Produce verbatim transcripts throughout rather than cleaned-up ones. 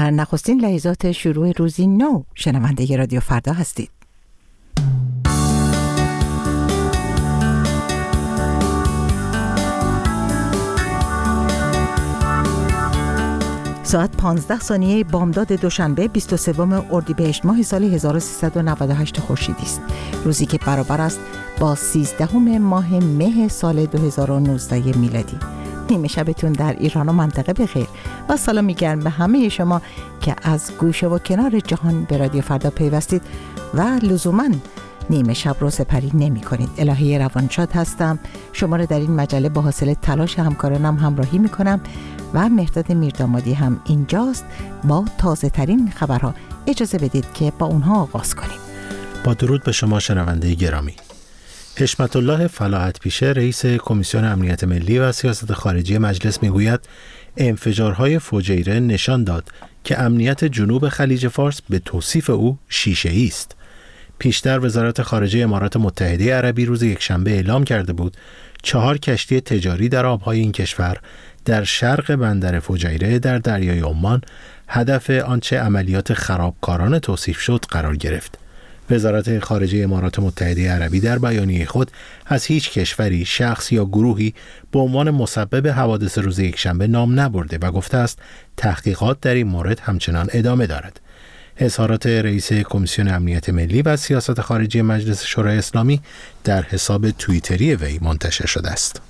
در نخستین لحظات شروع روزی نو شنونده رادیو فردا هستید. ساعت پانزده ثانیه بامداد دوشنبه بیست و سوم اردیبهشت ماه سال هزار و سیصد و نود و هشت خورشیدی است. روزی که برابر است با سیزدهم ماه مه سال دو هزار و نوزده میلادی. نیمه شبتون در ایران و منطقه بخیر و سلامی گرم به همه شما که از گوشه و کنار جهان به رادیو فردا پیوستید و لزوماً نیمه شب رو سپری نمی کنید. الهی روانشاد هستم، شما رو در این مجله با حاصل تلاش همکارانم همراهی می کنم و مهرداد میردامادی هم اینجاست با تازه ترین خبرها. اجازه بدید که با اونها آغاز کنیم. با درود به شما شنونده گرامی. حشمت الله فلاحت پیشه رئیس کمیسیون امنیت ملی و سیاست خارجی مجلس میگوید انفجارهای فجیره نشان داد که امنیت جنوب خلیج فارس به توصیف او شیشه‌ای است. پیشتر وزارت خارجه امارات متحده عربی روز یکشنبه اعلام کرده بود چهار کشتی تجاری در آبهای این کشور در شرق بندر فجیره در دریای عمان هدف آنچه عملیات خرابکارانه توصیف شد قرار گرفت. وزارت خارجه امارات متحده عربی در بیانیه خود از هیچ کشوری، شخص یا گروهی به عنوان مسبب حوادث روز یکشنبه نام نبرده و گفته است تحقیقات در این مورد همچنان ادامه دارد. اظهارات رئیس کمیسیون امنیت ملی و سیاست خارجی مجلس شورای اسلامی در حساب توییتری وی منتشر شده است.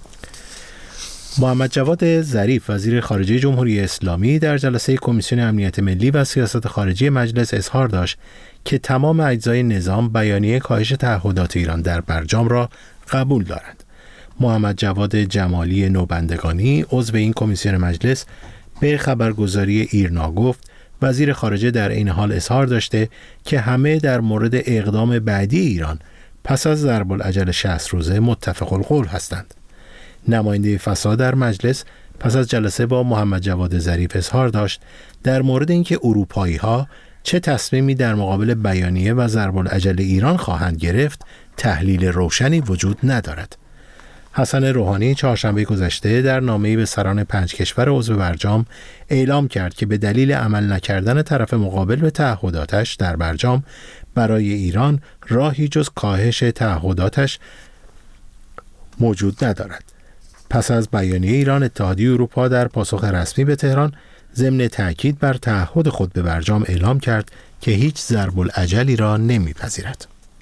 محمد جواد ظریف وزیر خارجه جمهوری اسلامی در جلسه کمیسیون امنیت ملی و سیاست خارجی مجلس اظهار داشت که تمام اجزای نظام بیانیه کاهش تعهدات ایران در برجام را قبول دارند. محمد جواد جمالی نوبندگانی عضو این کمیسیون مجلس به خبرگزاری ایرنا گفت وزیر خارجه در این حال اظهار داشته که همه در مورد اقدام بعدی ایران پس از ضرب العجل شصت روزه متفق القول هستند. نماینده فساد در مجلس پس از جلسه با محمد جواد ظریف اظهار داشت در مورد اینکه اروپایی‌ها چه تصمیمی در مقابل بیانیه و ضرب العجل ایران خواهند گرفت تحلیل روشنی وجود ندارد. حسن روحانی چهارشنبه گذشته در نامه‌ای به سران پنج کشور عضو برجام اعلام کرد که به دلیل عمل نکردن طرف مقابل به تعهداتش در برجام برای ایران راهی جز کاهش تعهداتش موجود ندارد. پس از بیانیه ایران، اتحادیه اروپا در پاسخ رسمی به تهران ضمن تأکید بر تعهد خود به برجام اعلام کرد که هیچ ضرب العجلی را نمیپذیرد.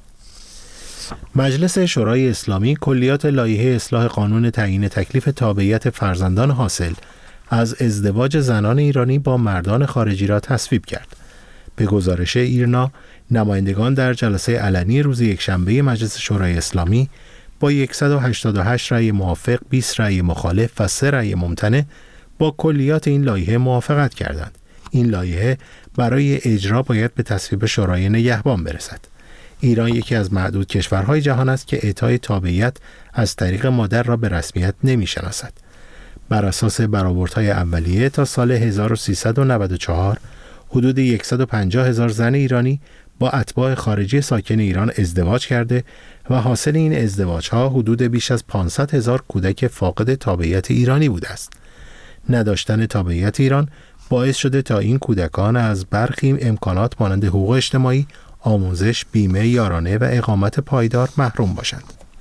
مجلس شورای اسلامی کلیات لایحه اصلاح قانون تعیین تکلیف تابعیت فرزندان حاصل از ازدواج زنان ایرانی با مردان خارجی را تصویب کرد. به گزارش ایرنا، نمایندگان در جلسه علنی روز یکشنبه مجلس شورای اسلامی با صد و هشتاد و هشت رأی موافق، بیست رأی مخالف و سه رأی ممتنع با کلیات این لایحه موافقت کردند. این لایحه برای اجرا باید به تصویب شورای نگهبان برسد. ایران یکی از معدود کشورهای جهان است که اعطای تابعیت از طریق مادر را به رسمیت نمی‌شناسد. بر اساس برآوردهای اولیه تا سال هزار و سیصد و نود و چهار حدود صد و پنجاه هزار زن ایرانی با اتباع خارجی ساکن ایران ازدواج کرده و حاصل این ازدواج‌ها حدود بیش از پانصد هزار کودک فاقد تابعیت ایرانی بوده است. نداشتن تابعیت ایران باعث شده تا این کودکان از برخی امکانات مانند حقوق اجتماعی، آموزش، بیمه یارانه و اقامت پایدار محروم باشند.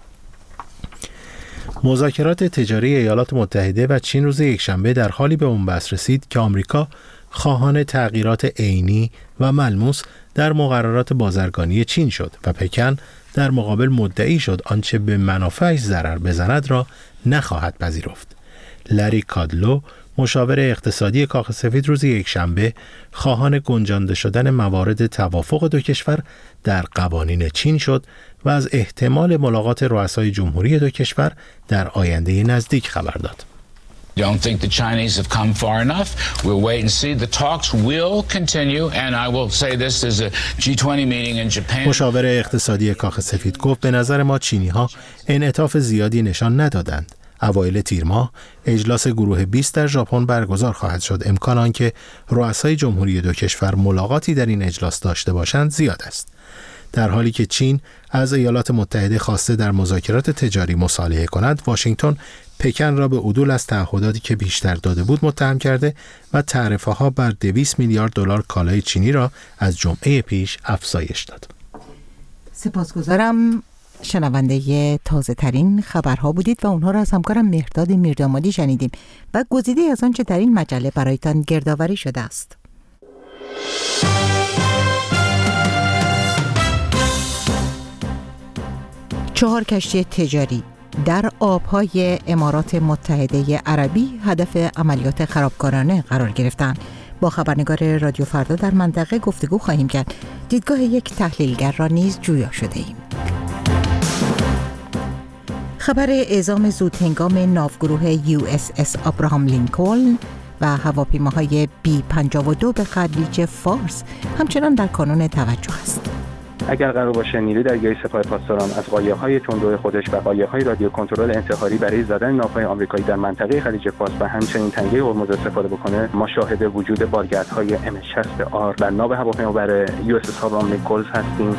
مذاکرات تجاری ایالات متحده و چین روز یکشنبه در حالی به بنبست رسید که آمریکا خواهان تغییرات عینی و ملموس در مقررات بازرگانی چین شد و پکن در مقابل مدعی شد آنچه به منافعش ضرر بزند را نخواهد پذیرفت. لری کادلو مشاور اقتصادی کاخ سفید روز یکشنبه خواهان گنجانده شدن موارد توافق دو کشور در قوانین چین شد و از احتمال ملاقات رؤسای جمهوری دو کشور در آینده نزدیک خبر داد. Don't think the Chinese have come far enough. We'll wait and see. The talks will continue and I will say this is a جی بیست meeting in Japan. مشاور اقتصادی کاخ سفید گفت به نظر ما چینی‌ها انعطاف زیادی نشان ندادند. اوایل تیر ماه اجلاس گروه بیست در ژاپن برگزار خواهد شد. امکان آنکه رؤسای جمهوری دو کشور ملاقاتی در این اجلاس داشته باشند زیاد است. در حالی که چین از ایالات متحده خواسته در مذاکرات تجاری مصالحه کند، واشنگتن پکن را به عدول از تعهداتی که بیشتر داده بود متهم کرده و تعرفه‌ها بر دویست میلیارد دلار کالای چینی را از جمعه پیش افزایش داد. سپاسگزارم. شنونده تازه ترین خبرها بودید و اونها را از همکارم مهرداد میردامادی شنیدیم و گزیده از آنچه در این مجله برایتان گردآوری شده است. چهار کشتی تجاری در آبهای امارات متحده عربی هدف عملیات خرابکارانه قرار گرفتند. با خبرنگار رادیو فردا در منطقه گفتگو خواهیم کرد. دیدگاه یک تحلیلگر را نیز جویا شده ایم. خبر اعزام زودهنگام ناوگروه یو اس اس آبراهام لینکلن و هواپیماهای بی پنجاه و دو به خلیج فارس همچنان در کانون توجه است. اگر قرار باشه نیروی دریایی سپاه پاسداران از قایق‌های تندرو خودش و قایق‌های رادیو کنترل انتحاری برای زدن ناوهای آمریکایی در منطقه خلیج فارس و همچنین تنگه هرمز استفاده بکنه، ما شاهد وجود بارگردهای ام شصت آر و ناو هواپیمابر یو اس اس آبراهام لینکلن هستیم.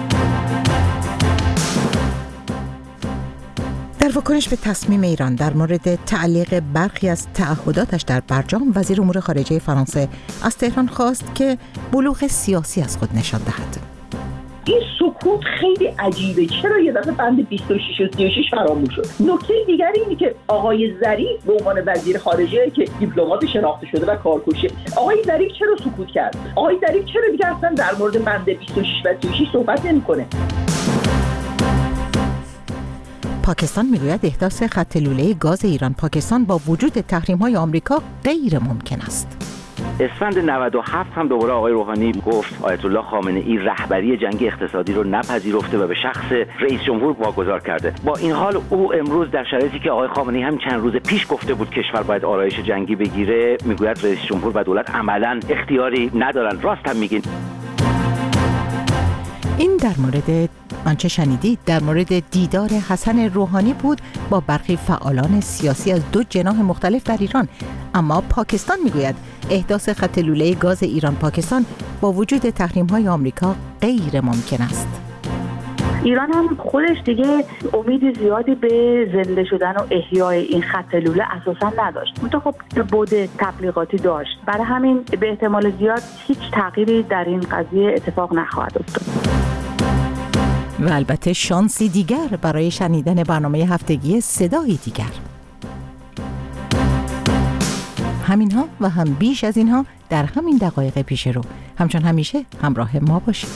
در واکنش به تصمیم ایران در مورد تعلیق برخی از تعهداتش در برجام، وزیر امور خارجه فرانسه از تهران خواست که بلوغ سیاسی از خود نشان دهد. این سکوت خیلی عجیبه. چرا یه دفعه بند بیست و شش و سی و شش فراموش شد؟ نکته دیگری اینه که آقای ظریف به عنوان وزیر خارجه که دیپلمات شناخته شده و کارکشه، آقای ظریف چرا سکوت کرد؟ آقای ظریف چرا دیگه اصلا در مورد بند بیست و شش و سی و شش صحبت نمی‌کنه؟ پاکستان میگوید احداث خط لوله گاز ایران پاکستان با وجود تحریم‌های آمریکا غیر ممکن است. اسفند نود و هفت هم دوباره آقای روحانی گفت آیت الله خامنه‌ای رهبری جنگ اقتصادی رو نپذیرفته و به شخص رئیس جمهور واگذار کرده. با این حال او امروز در شرایطی که آقای خامنه‌ای هم چند روز پیش گفته بود کشور باید آرایش جنگی بگیره، میگوید رئیس جمهور و دولت عملاً اختیاری ندارن. راست هم میگین. این در مورد آنچه شنیدید در مورد دیدار حسن روحانی بود با برخی فعالان سیاسی از دو جناح مختلف در ایران. اما پاکستان میگوید احداث خط لوله گاز ایران پاکستان با وجود تحریم‌های آمریکا غیر ممکن است. ایران هم خودش دیگه امید زیادی به زنده شدن و احیای این خط لوله اساسا نداشت. منتها خب بود تبلیغاتی داشت. برای همین به احتمال زیاد هیچ تغییری در این قضیه اتفاق نخواهد افتاد. و البته شانسی دیگر برای شنیدن برنامه هفتگی صدای دیگر. همینها و هم بیش از اینها در همین دقایق پیش رو. همچون همیشه همراه ما باشید.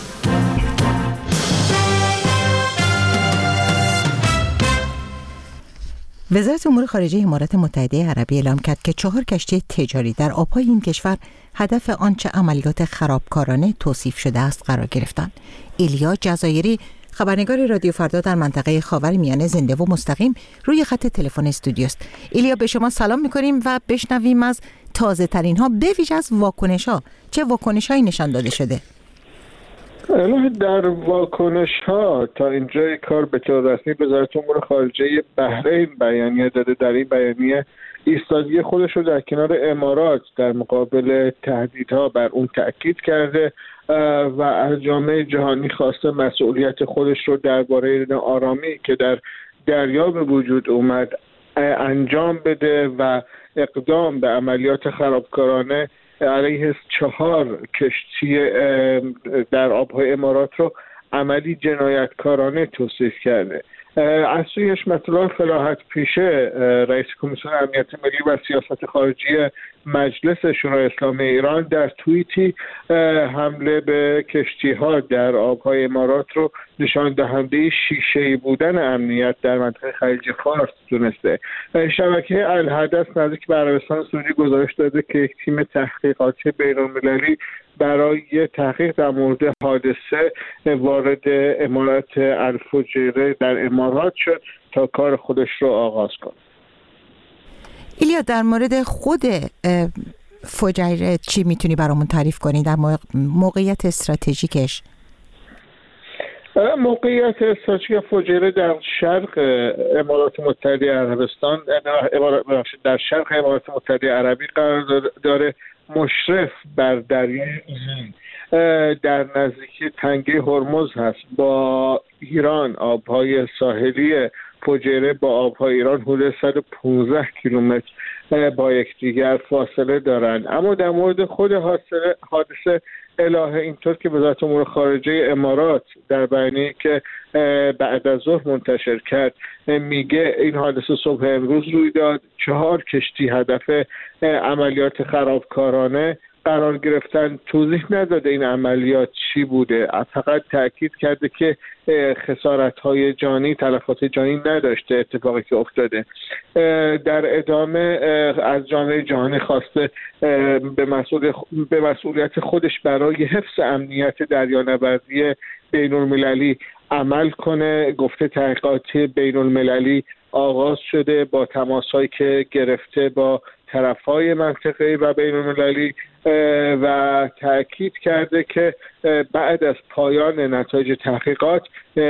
وزارت امور خارجه امارات متحده عربی اعلام کرد که چهار کشتی تجاری در آبهای این کشور هدف آنچه عملیات خرابکارانه توصیف شده است قرار گرفتند. ایلیا جزایری، خبرنگار رادیو فردا در منطقه خاورمیانه، زنده و مستقیم روی خط تلفن استودیو است. ایلیا، به شما سلام می‌کنیم و بشنویم از تازه ترین ها، به ویژه از واکنش ها. چه واکنش هایی نشان داده شده؟ در واکنش ها تا اینجای کار به طور رسمی وزارت امور خارجه بحرین بیانیه داده. در این بیانیه ایستادگی خودش رو در کنار امارات در مقابل تهدیدها بر اون تأکید کرده و از جامعه جهانی خواسته مسئولیت خودش رو درباره ناآرامی که در دریا به وجود اومد انجام بده و اقدام به عملیات خرابکارانه علیه چهار کشتی در آبهای امارات رو عملی جنایتکارانه توصیف کرده. از سوی حشمت الله فلاحت پیشه، رئیس کمیسیون امنیت ملی و سیاست خارجی مجلس شورای اسلامی ایران، در توییتی حمله به کشتی‌ها در آبهای امارات رو نشان دهنده شیشه‌ای بودن امنیت در منطقه خلیج فارس دونسته. شبکه الحدث نزدیک به عربستان سعودی گزارش داده که یک تیم تحقیقاتی بین‌المللی برای تحقیق در مورد حادثه وارد امارات الفجیره در امارات شد تا کار خودش رو آغاز کنه. ایلیا، در مورد خود فجیره چی میتونی برامون تعریف کنی در موقعیت استراتژیکش؟ موقعیت استراتژیک فجیره در شرق امارات متحده عربستان در شرق امارات متحده عربی قرار داره مشرف بر دریای عمان در نزدیکی تنگه هرمز هست. با ایران آبهای ساحلی فجیره با آبهای ایران حدود صد و پانزده کیلومتر با یکدیگر فاصله دارند. اما در مورد خود حادثه حادثه الهه اینطور که وزارت امور خارجه امارات در بیانیه‌ای که بعد از ظهر منتشر کرد میگه این حادثه صبح امروز روی داد. چهار کشتی هدف عملیات خرابکارانه قرار گرفتن. توضیح نداده این عملیات چی بوده، فقط تاکید کرده که خسارت‌های جانی، تلفات جانی نداشته اتفاقی که افتاده. در ادامه از جامعه جهانی خواسته به مسئول به مسئولیت خودش برای حفظ امنیت دریانوردی بین‌المللی عمل کنه. گفته تحقیقات بین‌المللی آغاز شده با تماس‌هایی که گرفته با طرف‌های منطقه‌ای و بین‌المللی و تأکید کرده که بعد از پایان نتایج تحقیقات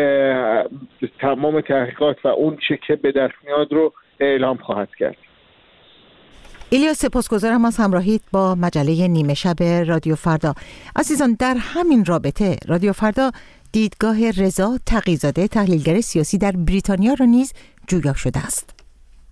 تمام تحقیقات و اون چه که به دست میاد رو اعلام خواهد کرد. ایلیا سپاسگزارم از همراهیت با مجله نیمه شب رادیو فردا. عزیزان، در همین رابطه رادیو فردا دیدگاه رضا تقی‌زاده تحلیلگر سیاسی در بریتانیا را نیز جویا شده است.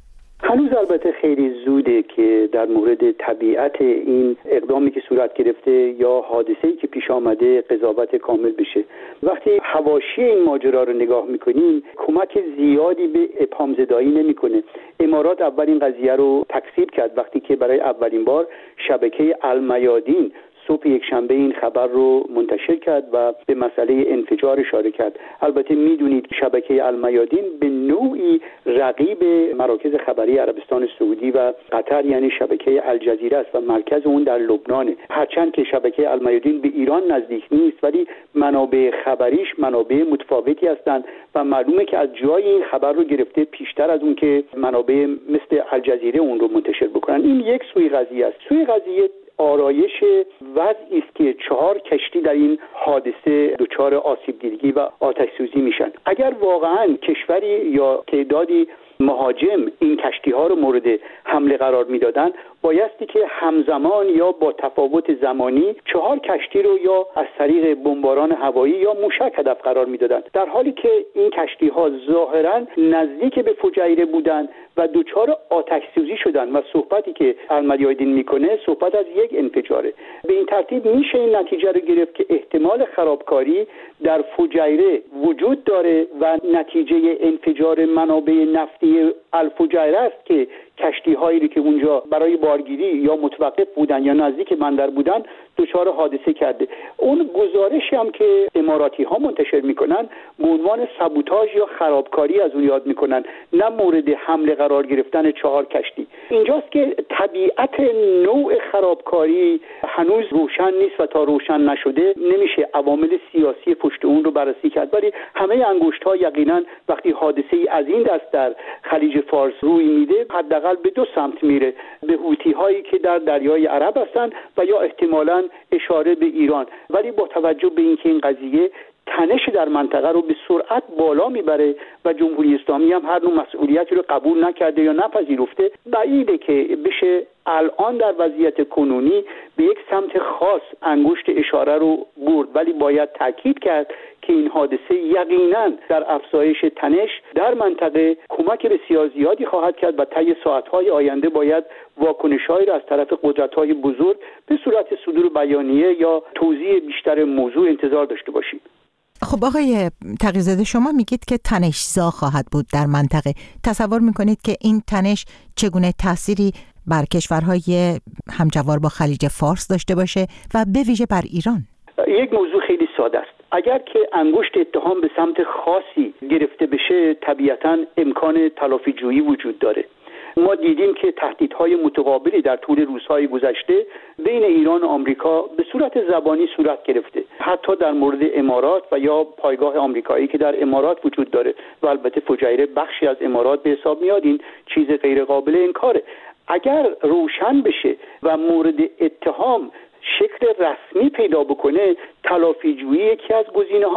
هنوز البته خیلی زوده که در مورد طبیعت این اقدامی که صورت گرفته یا حادثه‌ای که پیش آمده قضاوت کامل بشه. وقتی حواشی این ماجرا رو نگاه میکنیم کمک زیادی به ابهام زدایی نمیکنه. امارات اول این قضیه رو تکذیب کرد وقتی که برای اولین بار شبکه المیادین صبح یک شنبه این خبر رو منتشر کرد و به مسئله انفجار اشاره کرد. البته میدونید شبکه المیادین به نوعی رقیب مراکز خبری عربستان سعودی و قطر یعنی شبکه الجزیره است و مرکز اون در لبنانه. هرچند که شبکه المیادین به ایران نزدیک نیست ولی منابع خبریش منابع متفاوتی هستند و معلومه که از جای این خبر رو گرفته پیشتر از اون که منابع مثل الجزیره اون رو منتشر بکنن. این یک سوی قضیه است. سوی قضیه آرایش وضعی است که چهار کشتی در این حادثه دچار آسیب دیدگی و آتش سوزی میشن. اگر واقعا کشوری یا تعدادی مهاجم این کشتی ها رو مورد حمله قرار میدادن بایستی که همزمان یا با تفاوت زمانی چهار کشتی رو یا از طریق بمباران هوایی یا موشک هدف قرار میدادن، در حالی که این کشتی ها ظاهرا نزدیک به فجیره بودن و دچار آتش سوزی شدن و صحبتی که المیادین میکنه صحبت از یک انفجاره. به این ترتیب میشه این نتیجه رو گرفت که احتمال خرابکاری در فجیره وجود داره و نتیجه انفجار منابع نفتی الفجیره است که کشتی هایی که اونجا برای بارگیری یا متوقف بودن یا نزدیک بندر بودن دچار حادثه کرده. اون گزارشی هم که اماراتی ها منتشر میکنن به عنوان سابوتاژ یا خرابکاری از اون یاد میکنن، نه مورد حمله قرار گرفتن چهار کشتی. اینجاست که طبیعت نوع خرابکاری هنوز روشن نیست و تا روشن نشده نمیشه عوامل سیاسی پشت اون رو بررسی کرد، ولی همه انگشت ها یقینا وقتی حادثه ای از این دست در خلیج فارس روی میده حداقل به دو سمت میره، به حوتی هایی که در دریای عرب هستن و یا احتمالاً اشاره به ایران. ولی با توجه به اینکه این قضیه تنش در منطقه رو به سرعت بالا میبره و جمهوری اسلامی هم هر نوع مسئولیتی رو قبول نکرده یا نپذیرفته، بعیده که بشه الان در وضعیت کنونی به یک سمت خاص انگشت اشاره رو برد. ولی باید تاکید کرد که این حادثه یقینا در افزایش تنش در منطقه کمک بسیار زیادی خواهد کرد و طی ساعت‌های آینده باید واکنش‌هایی را از طرف قدرت‌های بزرگ به صورت صدور بیانیه یا توضیح بیشتر موضوع انتظار داشته باشیم. خب آقای تقی‌زاده، شما میگید که تنش‌زا خواهد بود در منطقه. تصور میکنید که این تنش چگونه تأثیری بر کشورهای همجوار با خلیج فارس داشته باشه و به ویژه بر ایران؟ یک موضوع خیلی ساده است. اگر که انگشت اتهام به سمت خاصی گرفته بشه طبیعتاً امکان تلافی جویی وجود داره. ما دیدیم که تهدیدهای متقابلی در طول روزهای گذشته بین ایران و آمریکا به صورت زبانی صورت گرفته، حتی در مورد امارات و یا پایگاه آمریکایی که در امارات وجود داره و البته فجیره بخشی از امارات به حساب میاد. این چیز غیر قابل انکاره. اگر روشن بشه و مورد اتهام شکل رسمی پیدا بکنه تلافی جویی یکی از گزینه هاست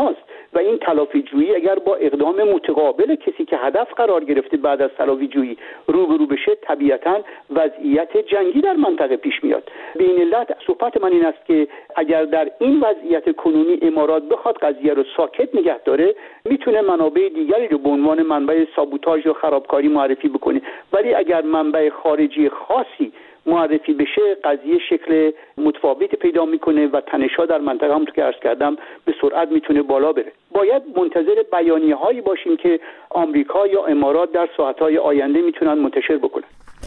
و این تلافی‌جویی اگر با اقدام متقابل کسی که هدف قرار گرفته بعد از تلافی‌جویی روبرو بشه، طبیعتاً وضعیت جنگی در منطقه پیش میاد. به این علت صحبت من این است که اگر در این وضعیت کنونی امارات بخواد قضیه رو ساکت نگه داره، میتونه منابع دیگری رو به عنوان منبع سابوتاژ و خرابکاری معرفی بکنه، ولی اگر منبع خارجی خاصی معرفی بشه قضیه شکل متفاوتی پیدا میکنه و تنش‌ها در منطقه همونطور که عرض کردم به سرعت میتونه بالا بره. باید منتظر بیانیه هایی باشیم که آمریکا یا امارات در ساعتهای آینده میتونن منتشر بکنن.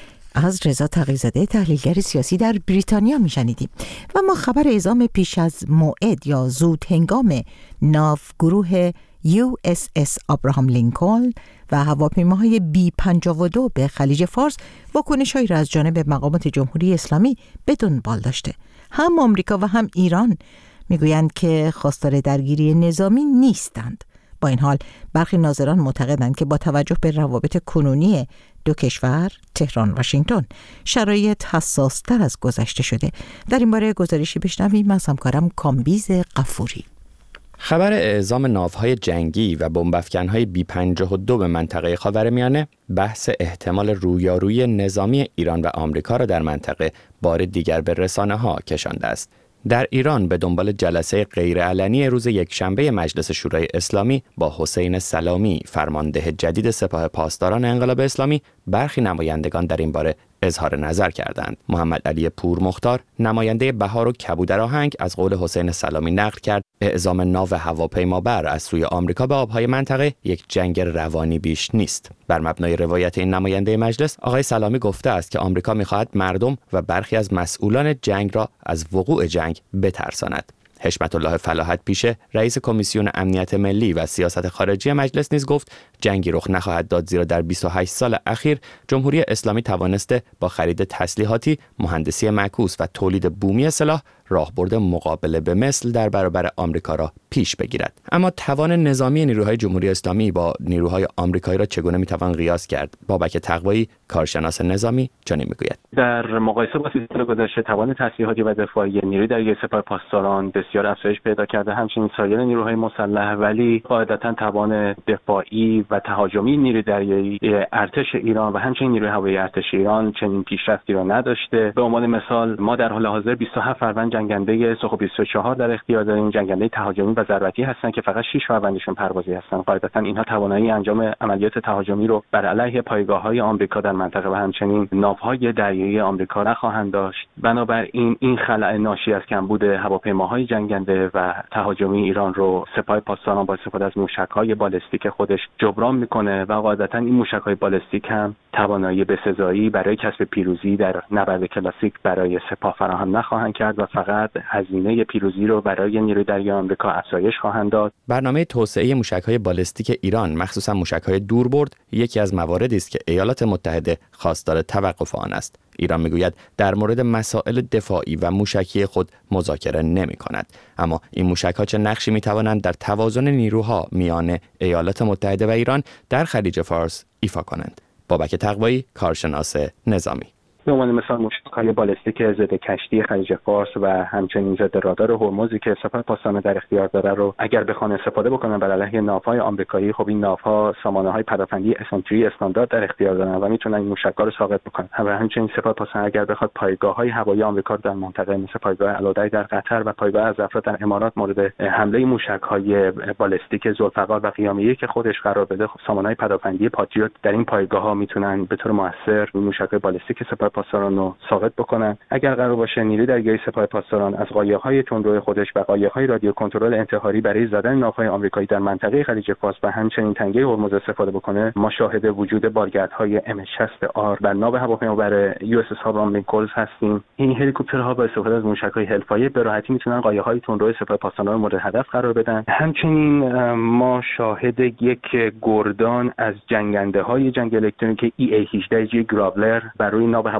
از رضا تقی‌زاده تحلیلگر سیاسی در بریتانیا میشنیدیم. و ما خبر اعزام پیش از موعد یا زود هنگام ناو گروه یو اس اس آبراهام لینکلن و هواپیماهای بی پنجاه و دو به خلیج فارس واکنش‌هایی را از جانب مقامات جمهوری اسلامی به دنبال داشته. هم آمریکا و هم ایران میگویند که خواستار درگیری نظامی نیستند. با این حال برخی ناظران معتقدند که با توجه به روابط کنونی دو کشور، تهران و واشنگتن، شرایط حساس‌تر از گذشته شده. در این باره گزارشی بشنویم از همکارم کامبیز غفوری. خبر اعزام ناوهای جنگی و بمب‌افکن‌های بی پنجاه و دو به منطقه خاورمیانه بحث احتمال رویارویی نظامی ایران و آمریکا را در منطقه بار دیگر به رسانه‌ها کشانده است. در ایران به دنبال جلسه غیرعلنی روز یکشنبه مجلس شورای اسلامی با حسین سلامی فرمانده جدید سپاه پاسداران انقلاب اسلامی، برخی نمایندگان در این باره اظهار نظر کردند. محمد علی پورمختار نماینده بهار و کبودر آهنگ از قول حسین سلامی نقل کرد اعزام ناو هواپیمابر از سوی آمریکا به آبهای منطقه یک جنگ روانی بیش نیست. بر مبنای روایت این نماینده مجلس، آقای سلامی گفته است که آمریکا می‌خواهد مردم و برخی از مسئولان جنگ را از وقوع جنگ بترساند. حشمت الله فلاحت پیشه رئیس کمیسیون امنیت ملی و سیاست خارجی مجلس نیز گفت جنگی رخ نخواهد داد، زیرا در بیست و هشت سال اخیر جمهوری اسلامی توانسته با خرید تسلیحاتی، مهندسی معکوس و تولید بومی سلاح راهبرد مقابله به مثل در برابر آمریکا را پیش بگیرد. اما توان نظامی نیروهای جمهوری اسلامی با نیروهای آمریکایی را چگونه میتوان قیاس کرد؟ بابک تقوایی کارشناس نظامی چنین میگوید: در مقایسه با سی سال گذشته توان تسلیحاتی و دفاعی نیروی دریایی سپاه پاسداران بسیار افزایش پیدا کرده، همچنین سایر نیروهای مسلح، ولی قاعدتا توان دفاعی و تهاجمی نیروی دریایی ارتش ایران و همچنین نیروی هوایی ارتش ایران چنین پیشرفتی را نداشته. به عنوان مثال ما در حال حاضر بیست و هفت فروند جنگنده سوخو بیست و چهار در اختیار داریم، جنگنده تهاجمی و ضربتی هستند که فقط شش فروندشون پروازی هستند. قاعدتا اینها توانایی انجام عملیات تهاجمی رو بر علیه پایگاه‌های آمریکا در منطقه و همچنین ناوهای دریایی آمریکا نخواهند داشت. بنابراین این خلأ ناشی از کمبود هواپیماهای جنگنده و تهاجمی ایران رو سپاه پاسداران با استفاده از موشک‌های بالستیک خودش جبران میکنه و قاعدتا این موشک‌های بالستیک هم توانایی بسزایی برای کسب پیروزی در نبرد کلاسیک برای سپاه فراهم نخواهند کرد و فقط هزینه پیروزی رو برای نیروی دریایی آمریکا افزایش خواهند داد. برنامه توسعه موشک‌های بالستیک ایران، مخصوصا موشک‌های دوربرد، یکی از مواردی است که ایالات متحده خواستار توقف آن است. ایران میگوید در مورد مسائل دفاعی و موشکی خود مذاکره نمی‌کند، اما این موشک‌ها چه نقشی می‌توانند در توازن نیروها میان ایالات متحده و ایران در خلیج فارس ایفا کنند؟ بابک تقوایی کارشناس نظامی: به عنوان مثال موشک‌های بالستیک ضد کشتی خلیج فارس و همچنین ضد رادار هرمزی که سپاه پاسداران در اختیار داره رو اگر بخوان استفاده بکنن بر علیه ناوهای آمریکایی، خب این ناوها سامانه‌های پدافندی اس ام تری استاندارد در اختیار دارن و میتونن این موشک‌ها رو ساقط بکنن. و همچنین سپاه پاسداران اگر بخواد پایگاه‌های هوایی آمریکا در منطقه مثل پایگاه الوداع در قطر و پایگاه الزفرات در امارات مورد حمله موشک‌های بالستیک ذوالفقار و قیامیه که خودش قرار بده، خب سامانه‌های پدافندی پاتریوت در این پایگاه‌ها میتونن به طور موثر موشک‌های بالستیک سپاه پاسداران رو ساقط بکنن. اگر قرار باشه نیروی دریایی سپاه پاسداران از قایق‌های تندرو خودش و قایق‌های رادیو کنترل انتحاری برای زدن ناوهای آمریکایی در منطقه خلیج فارس و همچنین تنگه هرمز استفاده بکنه، ما شاهد وجود بارگردهای ام شصت آر بر ناو هواپیمابر یو اس اس آبراهام لینکلن هستیم. این هلیکوپترها با استفاده از موشک‌های حلف‌های به راحتی میتونن قایق‌های تندرو سپاه پاسداران مورد هدف قرار بدن. همچنین ما شاهد یک گردان از جنگنده‌های جنگ الکترونیک ای ای هجده جی گراولر بر روی ناو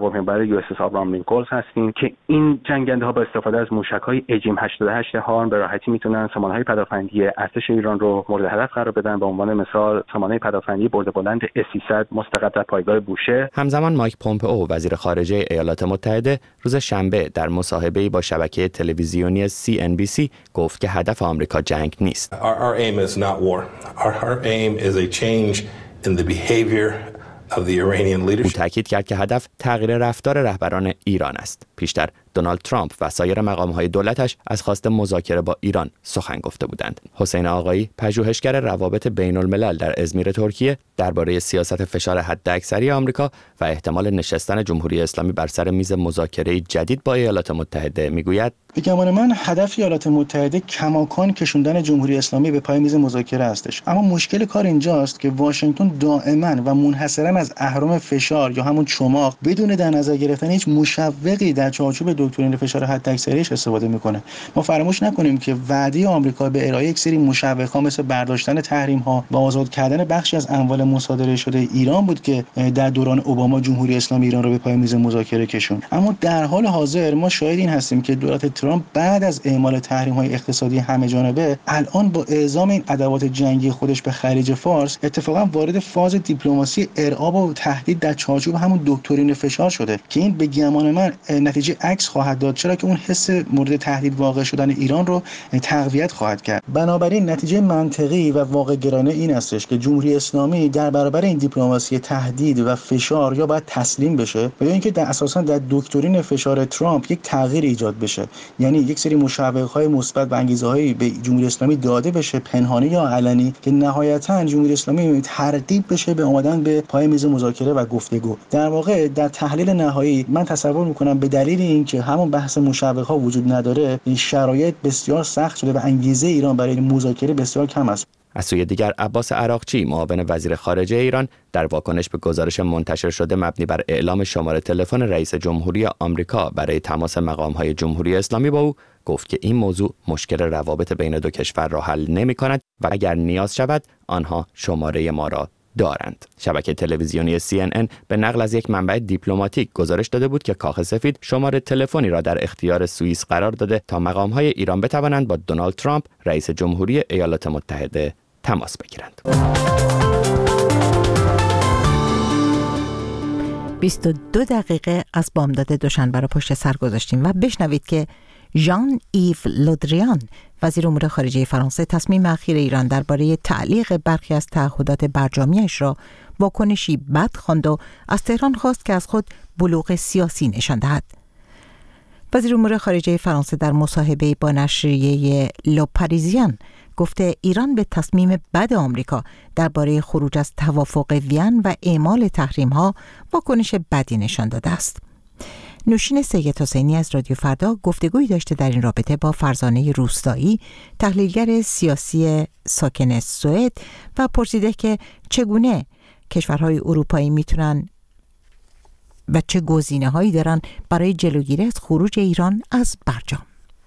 هواپیمابر یو اس اس آبراهام لینکلن هستیم که این جنگنده ها با استفاده از موشک‌های اجیم هشتاد و هشت هارم به راحتی میتونن سامانه‌های پدافندی ارتش ایران رو مورد هدف قرار بدن. به عنوان مثال سامانه پدافندی برد بلند اس سیصد مستقر در پایگاه بوشهر. همزمان مایک پومپئو وزیر خارجه ایالات متحده روز شنبه در مصاحبه‌ای با شبکه تلویزیونی سی ان بی سی گفت که هدف آمریکا جنگ نیست. Our, our aim is not war. Our, our aim is a change in the behavior of the Iranian leadership. او تاکید کرد که هدف تغییر رفتار رهبران ایران است. پیشتر دونالد ترامپ و سایر مقام‌های دولتش از خواست مذاکره با ایران سخن گفته بودند. حسین آقایی، پژوهشگر روابط بین‌الملل در ازمیر ترکیه، درباره سیاست فشار حداکثری آمریکا و احتمال نشستن جمهوری اسلامی بر سر میز مذاکره جدید با ایالات متحده میگوید: به گمان من هدف ایالات متحده کماکان کشوندن جمهوری اسلامی به پای میز مذاکره هستش. اما مشکل کار اینجاست که واشنگتن دائما و منحصرا از اهرم فشار یا همون چماق بدون در نظر گرفتن هیچ مشوقی در چارچوب دکترین فشار حداکثریش استفاده میکنه. ما فراموش نکنیم که وعده آمریکا به ارائه یک سری مشوق‌ها مثل برداشتن تحریم‌ها و آزاد کردن بخشی از اموال مصادره شده ایران بود که در دوران اوباما جمهوری اسلامی ایران رو به پای میز مذاکره کشوند. اما در حال حاضر ما شاهد این هستیم که دولت ترامپ بعد از اعمال تحریم‌های اقتصادی همه‌جانبه الان با اعزام این ادوات جنگی خودش به خلیج فارس اتفاقا وارد فاز دیپلماسی ارعاب و تهدید در چارچوب همون دکترین فشار شده که این به گمان من نتیجه عکس خواهد داد، چرا که اون حس مورد تهدید واقع شدن ایران رو تقویت خواهد کرد. بنابراین نتیجه منطقی و واقع گرانه این استش که جمهوری اسلامی در برابر این دیپلماسی تهدید و فشار یا باید تسلیم بشه و یا اینکه در اساسا در دکترین فشار ترامپ یک تغییر ایجاد بشه، یعنی یک سری مشوق‌های مثبت و انگیزه‌هایی به جمهوری اسلامی داده بشه پنهانی یا علنی که نهایتاً جمهوری اسلامی ترغیب بشه به اومدن به پای میز مذاکره و گفتگو. در واقع در تحلیل نهایی من تصور می‌کنم به دلیل اینکه همون بحث مشوق‌ها وجود نداره، این شرایط بسیار سخت شده و انگیزه ایران برای مذاکره بسیار کم است. از سوی دیگر عباس عراقچی، معاون وزیر خارجه ایران، در واکنش به گزارش منتشر شده مبنی بر اعلام شماره تلفن رئیس جمهوری آمریکا برای تماس مقام‌های جمهوری اسلامی با او، گفت که این موضوع مشکل روابط بین دو کشور را حل نمی‌کند و اگر نیاز شود آنها شماره ما را دارند. شبکه تلویزیونی سی ان ان به نقل از یک منبع دیپلماتیک گزارش داده بود که کاخ سفید شماره تلفنی را در اختیار سوئیس قرار داده تا مقام‌های ایران بتوانند با دونالد ترامپ، رئیس جمهوری ایالات متحده، تماس بگیرند. بیست و دو دقیقه از بامداد دوشنبه را پشت سر گذاشتیم و بشنوید که ژان ایو لودریان، وزیر امور خارجه فرانسه، تصمیم اخیر ایران درباره تعلیق برخی از تعهدات برجامیش را واکنشی بد خواند و از تهران خواست که از خود بلوغ سیاسی نشان دهد. وزیر امور خارجه فرانسه در مصاحبه با نشریه لو پاریزیان گفته ایران به تصمیم بد آمریکا درباره خروج از توافق وین و اعمال تحریم‌ها واکنش بدی نشان داده است. نوشین سید حسینی از رادیو فردا گفتگویی داشته در این رابطه با فرزانه روستایی، تحلیلگر سیاسی ساکن سوئد، و پرسیده که چگونه کشورهای اروپایی میتونن و چه گزینه‌هایی دارن برای جلوگیری از خروج ایران از برجام.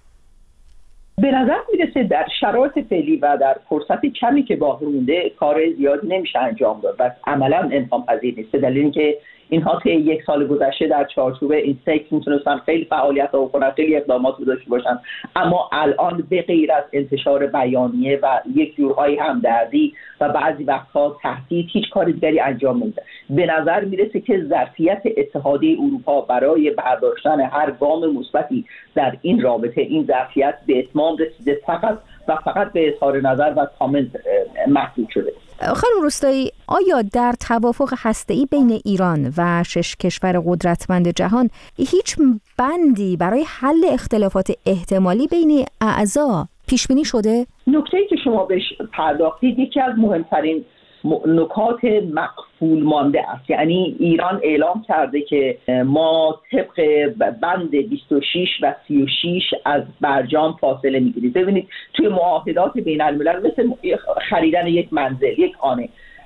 به نظر میرسه در شرایط فعلی و در فرصت کمی که باقی مونده کار زیادی نمیشه انجام داد و عملا امکان پذیر نیست، به دلیل اینکه اینها طی یک سال گذشته در چارچوب این سکس میتونستن خیلی فعالیت ها بکنن، خیلی اقدامات رو داشته باشن، اما الان به غیر از انتشار بیانیه و یک جورهای همدردی و بعضی وقتها تهدید هیچ کار دیگری انجام نمیده. به نظر میرسه که ظرفیت اتحادیه اروپا برای برداشتن هر گام مثبتی در این رابطه، این ظرفیت به اتمام رسیده فقط و فقط به اظهار نظر و کامنت محدود شده. خانم روستایی، آیا در توافق هسته‌ای بین ایران و شش کشور قدرتمند جهان هیچ بندی برای حل اختلافات احتمالی بین اعضا پیش بینی شده؟ نکته‌ای که شما بهش پرداختید یکی از مهمترین نکات مقفول مانده است. یعنی ایران اعلام کرده که ما طبق بند بیست و شش و سی و شش از برجام فاصله میگیریم. ببینید توی معاهدات بین الملل مثل خریدن یک منزل، یک خانه،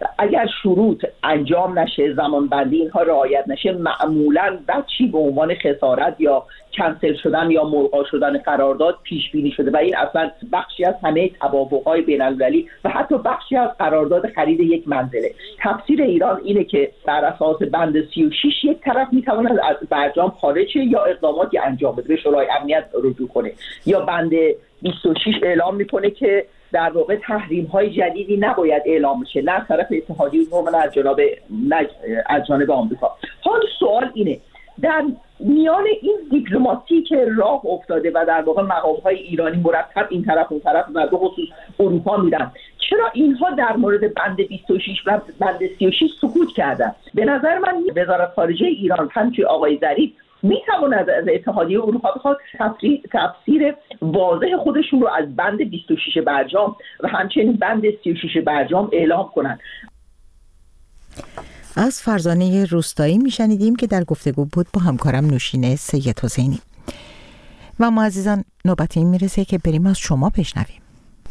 اگر شروط انجام نشه، زمان بندی اینها رعایت نشه، معمولاً بچی به عنوان خسارت یا کنسل شدن یا ملغا شدن قرارداد پیش بینی شده و این اصلا بخشی از همه توافق‌های بین‌المللی و حتی بخشی از قرارداد خرید یک منزله. تفسیر ایران اینه که بر اساس بند سی و شش یک طرف میتواند از برجام خارج شه یا اقداماتی انجام بده، به شورای امنیت رجوع کنه، یا بند بیست و شش اعلام میکنه که در واقع تحریم های جدیدی نباید اعلام بشه، نه از طرف اتحادیه اروپا نه از جانب نه از جانب آمریکا. حال سوال اینه در میان این دیپلماسی که راه افتاده و در واقع مقام های ایرانی مرتب این طرف اون طرف و به خصوص اروپا میرن، چرا اینها در مورد بند بیست و شش و بند سی و شش سکوت کردن؟ به نظر من وزارت خارجه ایران همچنین آقای ظریف میتواند از اتحادیه اروپا بخواد تفسیر, تفسیر واضح خودشون رو از بند بیست و شش برجام و همچنین بند سی و شش برجام اعلام کنند. از فرزانه روستایی میشنیدیم که در گفتگو بود با همکارم نوشین سید حسینی. و ما عزیزان نوبت این میرسه که بریم از شما بشنویم.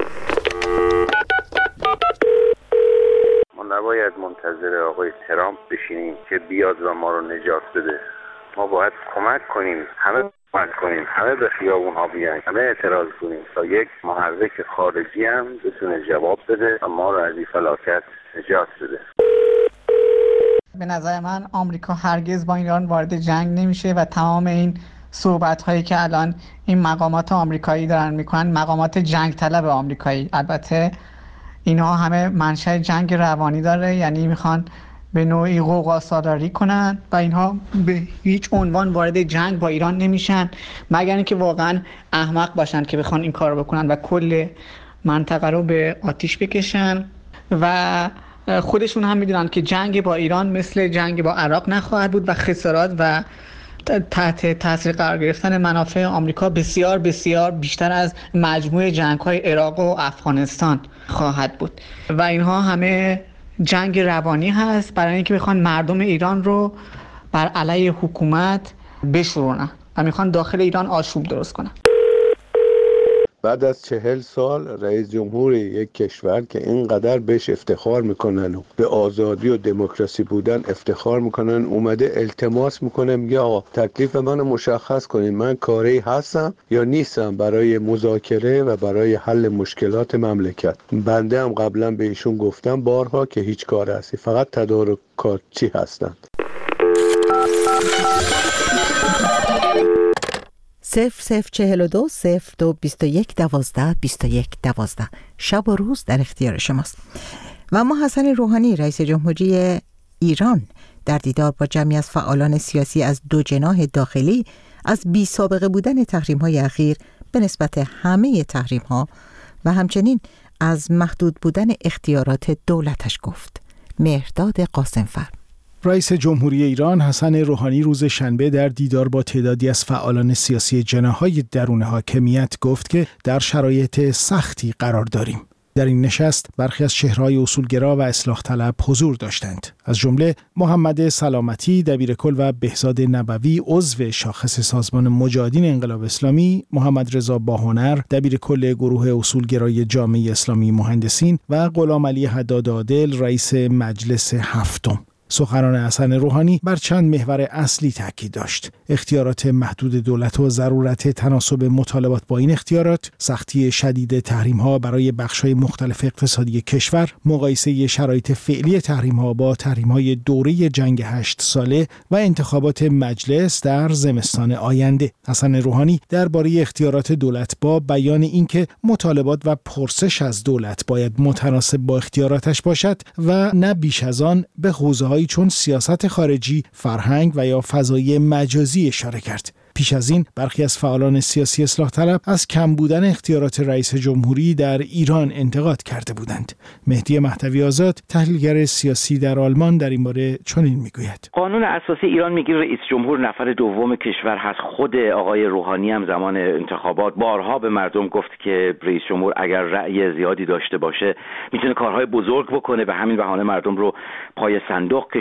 ما نباید منتظر آقای ترامپ بشینیم که بیاد و ما رو نجات بده. ما باید کمک کنیم، همه کمک کنیم، همه به خیابون ها بیاین، همه اعتراض کنیم تا یک محرک خارجی هم بتونه جواب بده و ما رو از این فلاکت نجات بده. به نظر من آمریکا هرگز با ایران وارد جنگ نمیشه و تمام این صحبت هایی که الان این مقامات آمریکایی دارن میکنن مقامات جنگ طلب آمریکایی، البته اینها همه منشأ جنگ روانی داره، یعنی میخوان به نوعی قوقا سالاری کنن و اینها به هیچ عنوان وارد جنگ با ایران نمیشن مگر اینکه واقعا احمق باشن که بخوان این کارو بکنن و کل منطقه رو به آتیش بکشن. و خودشون هم میدونن که جنگ با ایران مثل جنگ با عراق نخواهد بود و خسارات و تحت تاثیر قرار گرفتن منافع آمریکا بسیار بسیار بیشتر از مجموع جنگ‌های عراق و افغانستان خواهد بود و اینها همه جنگ روانی هست برای اینکه میخوان مردم ایران رو بر علیه حکومت بشورونن و میخوان داخل ایران آشوب درست کنن. بعد از چهل سال رئیس جمهور یک کشور که اینقدر بهش افتخار میکنن و به آزادی و دموکراسی بودن افتخار میکنن اومده التماس میکنه، میگه آقا تکلیف منو مشخص کنین، من کاری هستم یا نیستم برای مذاکره و برای حل مشکلات مملکت. بنده هم قبلا به ایشون گفتم بارها که هیچ کار هستی، فقط تدارکاتچی هستند. صفر صفر چهل و دو صفر دو بیست و یک دوازده بیست و یک دوازده شب و روز در اختیار شماست. و ما حسن روحانی رئیس جمهوری ایران در دیدار با جمعی از فعالان سیاسی از دو جناح داخلی از بی سابقه بودن تحریم‌های اخیر به نسبت همه تحریم‌ها و همچنین از محدود بودن اختیارات دولتش گفت. مهرداد قاسمفر. رئیس جمهوری ایران حسن روحانی روز شنبه در دیدار با تعدادی از فعالان سیاسی جناح‌های درون حاکمیت گفت که در شرایط سختی قرار داریم. در این نشست برخی از چهره‌های اصولگرا و اصلاح طلب حضور داشتند، از جمله محمد سلامتی دبیرکل و بهزاد نبوی عضو شاخص سازمان مجاهدین انقلاب اسلامی، محمد رضا باهنر دبیرکل گروه اصولگرای جامعه اسلامی مهندسین و غلامعلی حداد عادل رئیس مجلس هفتم. سخنران حسن روحانی بر چند محور اصلی تاکید داشت: اختیارات محدود دولت و ضرورت تناسب مطالبات با این اختیارات، سختی شدید تحریم‌ها برای بخش‌های مختلف اقتصادی کشور، مقایسه شرایط فعلی تحریم‌ها با تحریم‌های دوره جنگ هشت ساله و انتخابات مجلس در زمستان آینده. حسن روحانی درباره اختیارات دولت با بیان اینکه مطالبات و پرسش از دولت باید متناسب با اختیاراتش باشد و نه بیش از آن به حوزه‌های چون سیاست خارجی، فرهنگ و یا فضای مجازی اشاره کرد. پیش از این برخی از فعالان سیاسی اصلاح طلب از کم بودن اختیارات رئیس جمهوری در ایران انتقاد کرده بودند. مهدی مهدوی آزاد تحلیلگر سیاسی در آلمان در این باره چنین میگوید: قانون اساسی ایران میگه رئیس جمهور نفر دوم کشور هست. خود آقای روحانی هم زمان انتخابات بارها به مردم گفت که رئیس جمهور اگر رأی زیادی داشته باشه میتونه کارهای بزرگ بکنه، به همین بهانه مردم رو پای صندوق کشوند.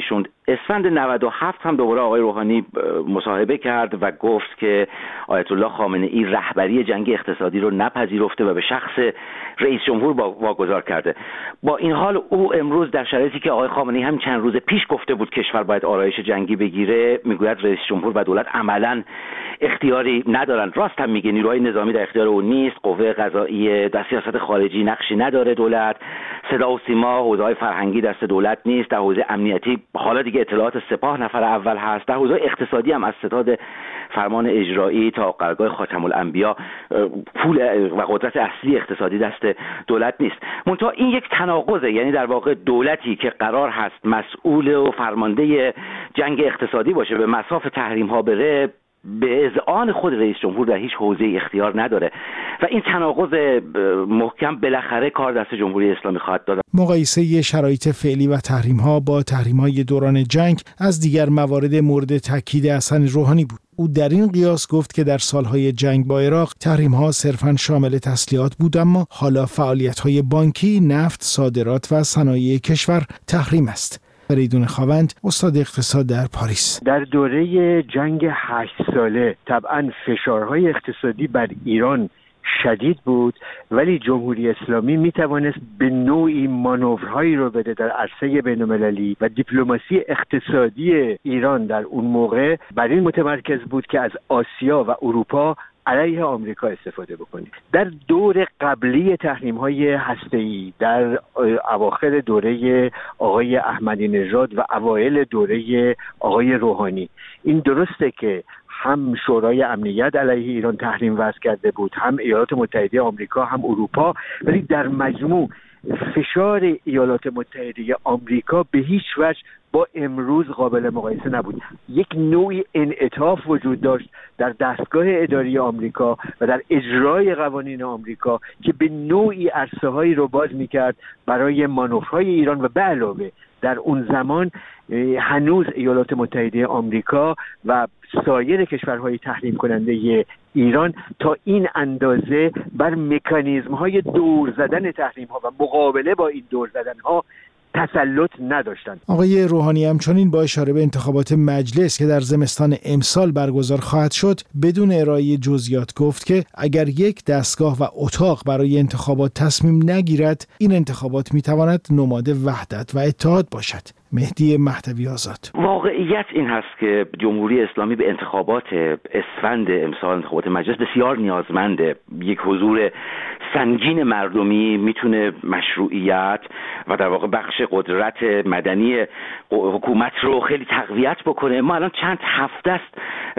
اسفند نود و هفت هم دوباره آقای روحانی مصاحبه کرد و گفت که آیت الله خامنه ای رهبری جنگ اقتصادی رو نپذیرفته و به شخص رئیس جمهور واگذار کرده. با این حال او امروز در شرایطی که آقای خامنه ای هم چند روز پیش گفته بود کشور باید آرایش جنگی بگیره، میگوید رئیس جمهور و دولت عملاً اختیاری ندارند. راست هم میگه، نیروهای نظامی در اختیار او نیست، قوه قضاییه در سیاست خارجی نقشی نداره، دولت صدا و سیما حوزه‌های فرهنگی دست دولت نیست، در حوزه امنیتی حالا دیگه اطلاعات سپاه نفر اول هست، در حوزه اقتصادی هم از ستاد فرمان اجرایی تا قرارگاه خاتم الانبیا پول و قدرت اصلی اقتصادی دست دولت نیست. منتها این یک تناقضه، یعنی در واقع دولتی که قرار هست مسئول و فرمانده جنگ اقتصادی باشه به مصاف تحریم ها بره، به اذعان خود رئیس جمهور در هیچ حوزه اختیار نداره و این تناقض محکم بالاخره کار دست جمهوری اسلامی خواهد داد. مقایسه شرایط فعلی و تحریم‌ها با تحریم‌های دوران جنگ از دیگر موارد مورد تاکید حسن روحانی بود. او در این قیاس گفت که در سالهای جنگ با عراق تحریم‌ها صرفاً شامل تسلیحات بود، اما حالا فعالیت‌های بانکی، نفت، صادرات و صنایع کشور تحریم است. فریدون خاوند، استاد اقتصاد در پاریس: در دوره جنگ هشت ساله طبعاً فشارهای اقتصادی بر ایران شدید بود، ولی جمهوری اسلامی می توانست به نوعی مانورهایی رو بده در عرصه بین‌المللی و دیپلماسی اقتصادی ایران در اون موقع بر این متمرکز بود که از آسیا و اروپا علیه آمریکا استفاده بکنید. در دور قبلی تحریم‌های هسته‌ای، در اواخر دوره آقای احمدی نژاد و اوایل دوره آقای روحانی، این درسته که هم شورای امنیت علیه ایران تحریم وضع کرده بود، هم ایالات متحده آمریکا، هم اروپا، ولی در مجموع فشار ایالات متحده آمریکا به هیچ وجه با امروز قابل مقایسه نبود. یک نوعی انعطاف وجود داشت در دستگاه اداری آمریکا و در اجرای قوانین آمریکا که به نوعی عرصه‌هایی رو باز می‌کرد برای مانورهای ایران و به علاوه در اون زمان هنوز ایالات متحده آمریکا و سایر کشورهای تحریم کننده ایران تا این اندازه بر مکانیزم‌های دور زدن تحریم‌ها و مقابله با این دور زدن‌ها تسلط نداشتند. آقای روحانی همچنین با اشاره به انتخابات مجلس که در زمستان امسال برگزار خواهد شد بدون ارائه جزئیات گفت که اگر یک دستگاه و اتاق برای انتخابات تصمیم نگیرد، این انتخابات میتواند نماد وحدت و اتحاد باشد. مهدی مهدوی آزاد: واقعیت این هست که جمهوری اسلامی به انتخابات اسفند امسال، انتخابات مجلس، بسیار نیازمنده. یک حضور سنگین مردمی میتونه مشروعیت و در واقع بخش قدرت مدنی حکومت رو خیلی تقویت بکنه. ما الان چند هفته است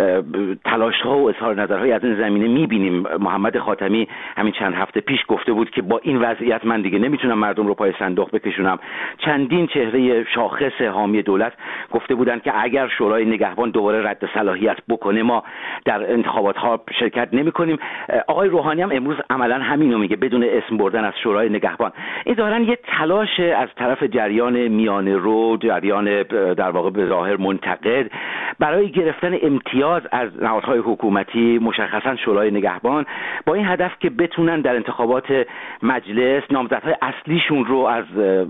تلاش‌ها و اظهار نظرهای از این زمینه میبینیم. محمد خاتمی همین چند هفته پیش گفته بود که با این وضعیت من دیگه نمیتونم مردم رو پای صندوق بکشونم. چندین چهره شاخص حامی دولت گفته بودند که اگر شورای نگهبان دوباره رد صلاحیت بکنه ما در انتخابات ها شرکت نمی کنیم. آقای روحانی هم امروز عملا همینو میگه بدون اسم بردن از شورای نگهبان. این ظاهرا یه تلاش از طرف جریان میانه رو، جریان در واقع به ظاهر منتقد، برای گرفتن امتیاز از نهادهای حکومتی، مشخصا شورای نگهبان، با این هدف که بتونن در انتخابات مجلس نامزدهای اصلیشون رو از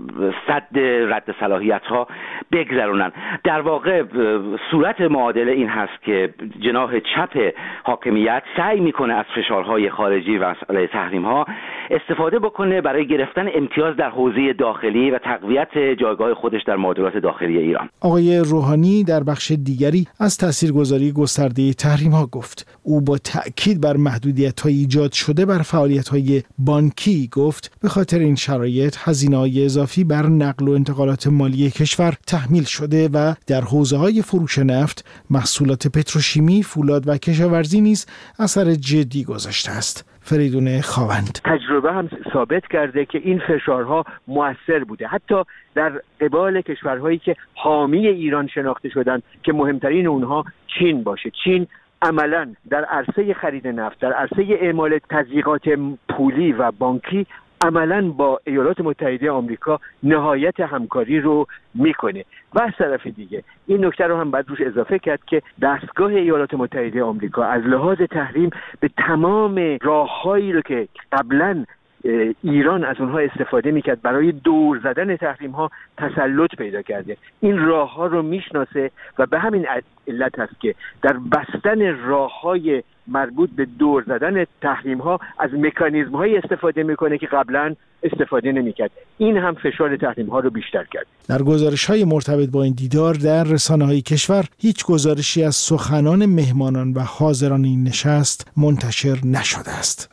سد رد صلاحیت ها بگذرونن. در واقع صورت معادله این هست که جناح چپ حاکمیت سعی میکنه از فشارهای خارجی و مسئله تحریم ها استفاده بکنه برای گرفتن امتیاز در حوزه داخلی و تقویت جایگاه خودش در معادلات داخلی ایران. آقای روحانی در بخش دیگری از تاثیرگذاری گسترده تحریم ها گفت. او با تأکید بر محدودیت‌های ایجاد شده بر فعالیت‌های بانکی گفت به خاطر این شرایط هزینه‌های اضافی بر نقل و انتقالات مالی کشور تحمیل شده و در حوزه‌های فروش نفت، محصولات پتروشیمی، فولاد و کشاورزی نیز اثر جدی گذاشته است. فریدون خاوند: تجربه هم ثابت کرده که این فشارها مؤثر بوده، حتی در قبال کشورهایی که حامی ایران شناخته شدن که مهمترین اونها چین باشه. چین عملاً در عرصه خرید نفت، در عرصه اعمال تضییقات پولی و بانکی عملاً با ایالات متحده آمریکا نهایت همکاری رو میکنه. و از طرف دیگه این نکته رو هم باید روش اضافه کرد که دستگاه ایالات متحده آمریکا از لحاظ تحریم به تمام راههایی رو که قبلاً ایران از اونها استفاده میکرد برای دور زدن تحریم ها تسلط پیدا کرده. این راه ها رو میشناسه و به همین علت است که در بستن راه های مربوط به دور زدن تحریم ها از مکانیزم های استفاده میکنه که قبلا استفاده نمیکرد. این هم فشار تحریم ها رو بیشتر کرد. در گزارش های مرتبط با این دیدار در رسانه های کشور هیچ گزارشی از سخنان مهمانان و حاضران این نشست منتشر نشده است.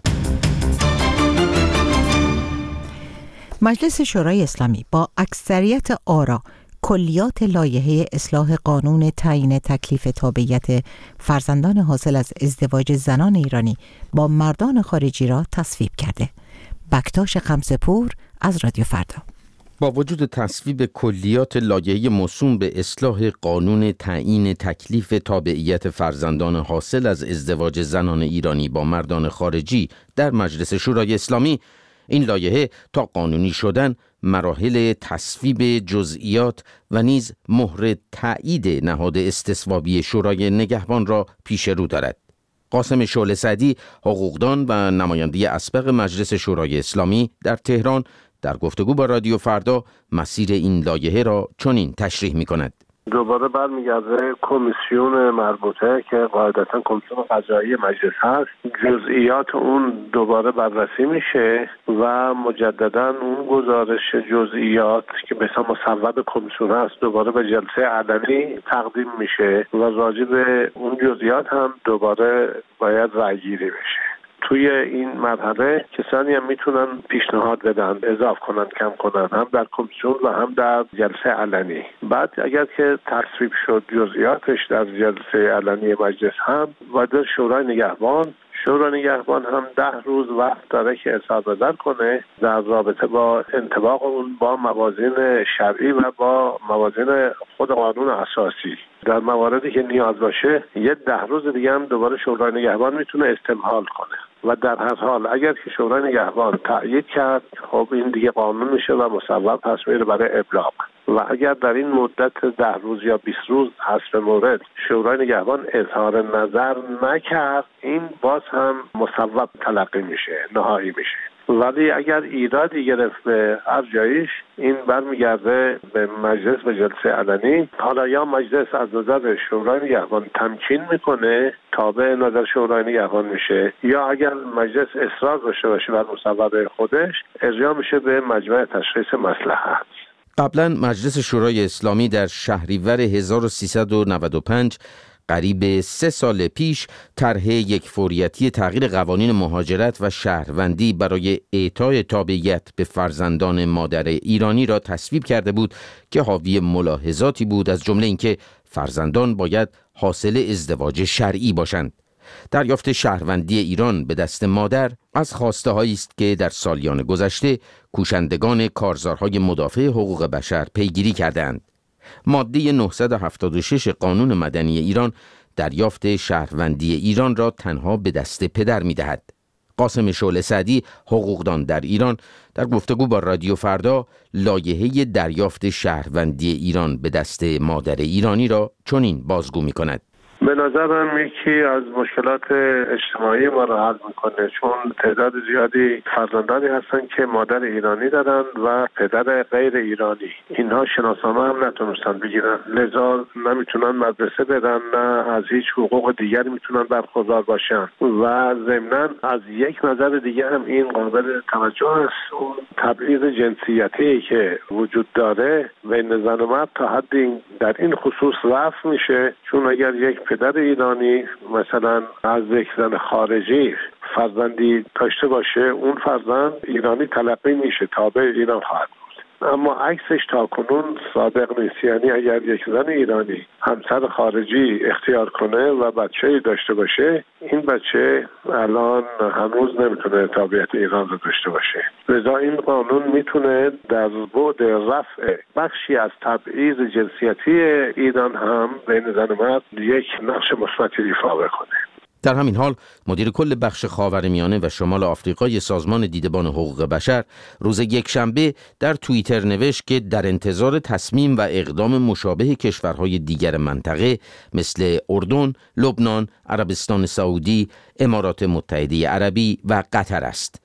مجلس شورای اسلامی با اکثریت آرا کلیات لایحه اصلاح قانون تعیین تکلیف تابعیت فرزندان حاصل از ازدواج زنان ایرانی با مردان خارجی را تصویب کرده. بکتاش خمسه‌پور از رادیو فردا. با وجود تصویب کلیات لایحه موسوم به اصلاح قانون تعیین تکلیف تابعیت فرزندان حاصل از ازدواج زنان ایرانی با مردان خارجی در مجلس شورای اسلامی، این لایحه تا قانونی شدن مراحل تصویب جزئیات و نیز مهر تایید نهاد استصوابی شورای نگهبان را پیش رو دارد. قاسم شعله سعدی، حقوقدان و نماینده اسبق مجلس شورای اسلامی در تهران، در گفتگو با رادیو فردا مسیر این لایحه را چنین تشریح می‌کند. دوباره برمیگرده کمیسیون مربوطه که قاعدتا کمیسیون قضایی مجلس هست، جزئیات اون دوباره بررسی میشه و مجددا اون گزارش جزئیات که به حساب مصوب کمیسیون هست دوباره به جلسه علنی تقدیم میشه و راجع به اون جزئیات هم دوباره باید رأی گیری بشه. توی این مرحله کسانی هم میتونن پیشنهاد بدن، اضافه کنن، کم کنن، هم در کمیسیون و هم در جلسه علنی. بعد اگر که تصویب شد جزئیاتش در جلسه علنی مجلس هم باید شورای نگهبان شورای نگهبان هم ده روز وقت داره که اظهار نظر کنه در رابطه با انطباق اون با موازین شرعی و با موازین خود قانون اساسی. در مواردی که نیاز باشه یه ده روز دیگه هم دوباره شورای نگهبان میتونه استمهال کنه و در هر حال اگر که شورای نگهبان تأیید کرد خب این دیگه قانون میشه و مصوب پس میره برای ابلاغ. و اگر در این مدت ده روز یا بیست روز حسب مورد شورای نگهبان اظهار نظر نکرد، این باز هم مصوب تلقی میشه، نهایی میشه. ولی اگر ایرادی گرفت به هر جایش، این برمیگرده به مجلس و جلسه علنی. حالا یا مجلس از نظر شورای نگهبان تمکین میکنه، تابع نظر شورای نگهبان میشه، یا اگر مجلس اصرار داشته باشه بر مصوبه خودش، ارجاع میشه به مجمع تشخیص مصلحت. قبلا مجلس شورای اسلامی در شهریور هزار و سیصد و نود و پنج، قریب سه سال پیش، طرح یک فوریتی تغییر قوانین مهاجرت و شهروندی برای اعطای تابعیت به فرزندان مادر ایرانی را تصویب کرده بود که حاوی ملاحظاتی بود، از جمله اینکه فرزندان باید حاصل ازدواج شرعی باشند. دریافت شهروندی ایران به دست مادر از خواسته هایی است که در سالیان گذشته کوشندگان کارزارهای مدافع حقوق بشر پیگیری کردند. ماده نهصد و هفتاد و شش قانون مدنی ایران دریافت شهروندی ایران را تنها به دست پدر می‌دهد. قاسم شعله سعدی، حقوقدان در ایران، در گفتگو با رادیو فردا لایحه دریافت شهروندی ایران به دست مادر ایرانی را چنین بازگو می‌کند. به نظرم یکی از مشکلات اجتماعی ما را حل میکنه، چون تعداد زیادی فرزندانی هستن که مادر ایرانی دارن و پدر غیر ایرانی. اینها شناسنامه هم نتونستن بگیرن، لذا نمیتونن مدرسه برن، نه از هیچ حقوق دیگری میتونن برخوردار باشن و ضمناً از یک نظر دیگه هم این قابل توجه است، اون تبعیض جنسیتی که وجود داره بین زن و مرد تا حدی در این خصوص رفع میشه، چون اگر یک پدر ایرانی مثلا از یک زن خارجی فرزندی داشته باشه، اون فرزند ایرانی تلقی میشه، تابع ایران خواهد بود. اما عکسش تا کنون صادق نیست. یعنی اگر یک زن ایرانی همسر خارجی اختیار کنه و بچه‌ای داشته باشه، این بچه الان هنوز نمیتونه تابعیت ایران رو داشته باشه. لذا این قانون میتونه در بعد رفع بخشی از تبعیض جنسیتی ایران هم بین زن و مرد یک نقش مثبتی ایفا بکنه. در همین حال مدیر کل بخش خاورمیانه و شمال آفریقای سازمان دیدبان حقوق بشر روز یکشنبه در توییتر نوشت که در انتظار تصمیم و اقدام مشابه کشورهای دیگر منطقه مثل اردن، لبنان، عربستان سعودی، امارات متحده عربی و قطر است.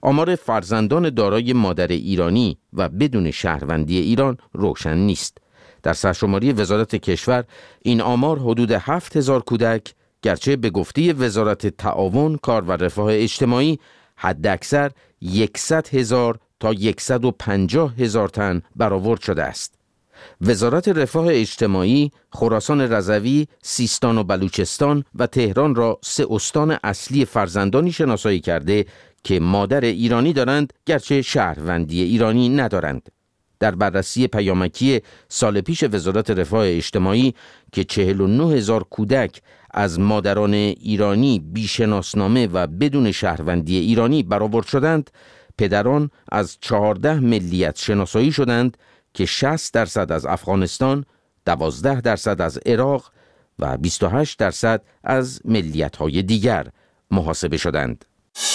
آمار فرزندان دارای مادر ایرانی و بدون شهروندی ایران روشن نیست. در سرشماری وزارت کشور این آمار حدود هفت هزار کودک، گرچه به گفته وزارت تعاون، کار و رفاه اجتماعی حداکثر صد هزار تا صد و پنجاه هزار تن برآورد شده است. وزارت رفاه اجتماعی خراسان رضوی، سیستان و بلوچستان و تهران را سه استان اصلی فرزندانی شناسایی کرده که مادر ایرانی دارند، گرچه شهروندی ایرانی ندارند. در بررسی پیامکی سال پیش وزارت رفاه اجتماعی که چهل و نه هزار کودک از مادران ایرانی بی‌شناسنامه و بدون شهروندی ایرانی برآورد شدند، پدران از چهارده ملیت شناسایی شدند که شصت درصد از افغانستان، دوازده درصد از عراق و بیست و هشت درصد از ملیت‌های دیگر محاسبه شدند.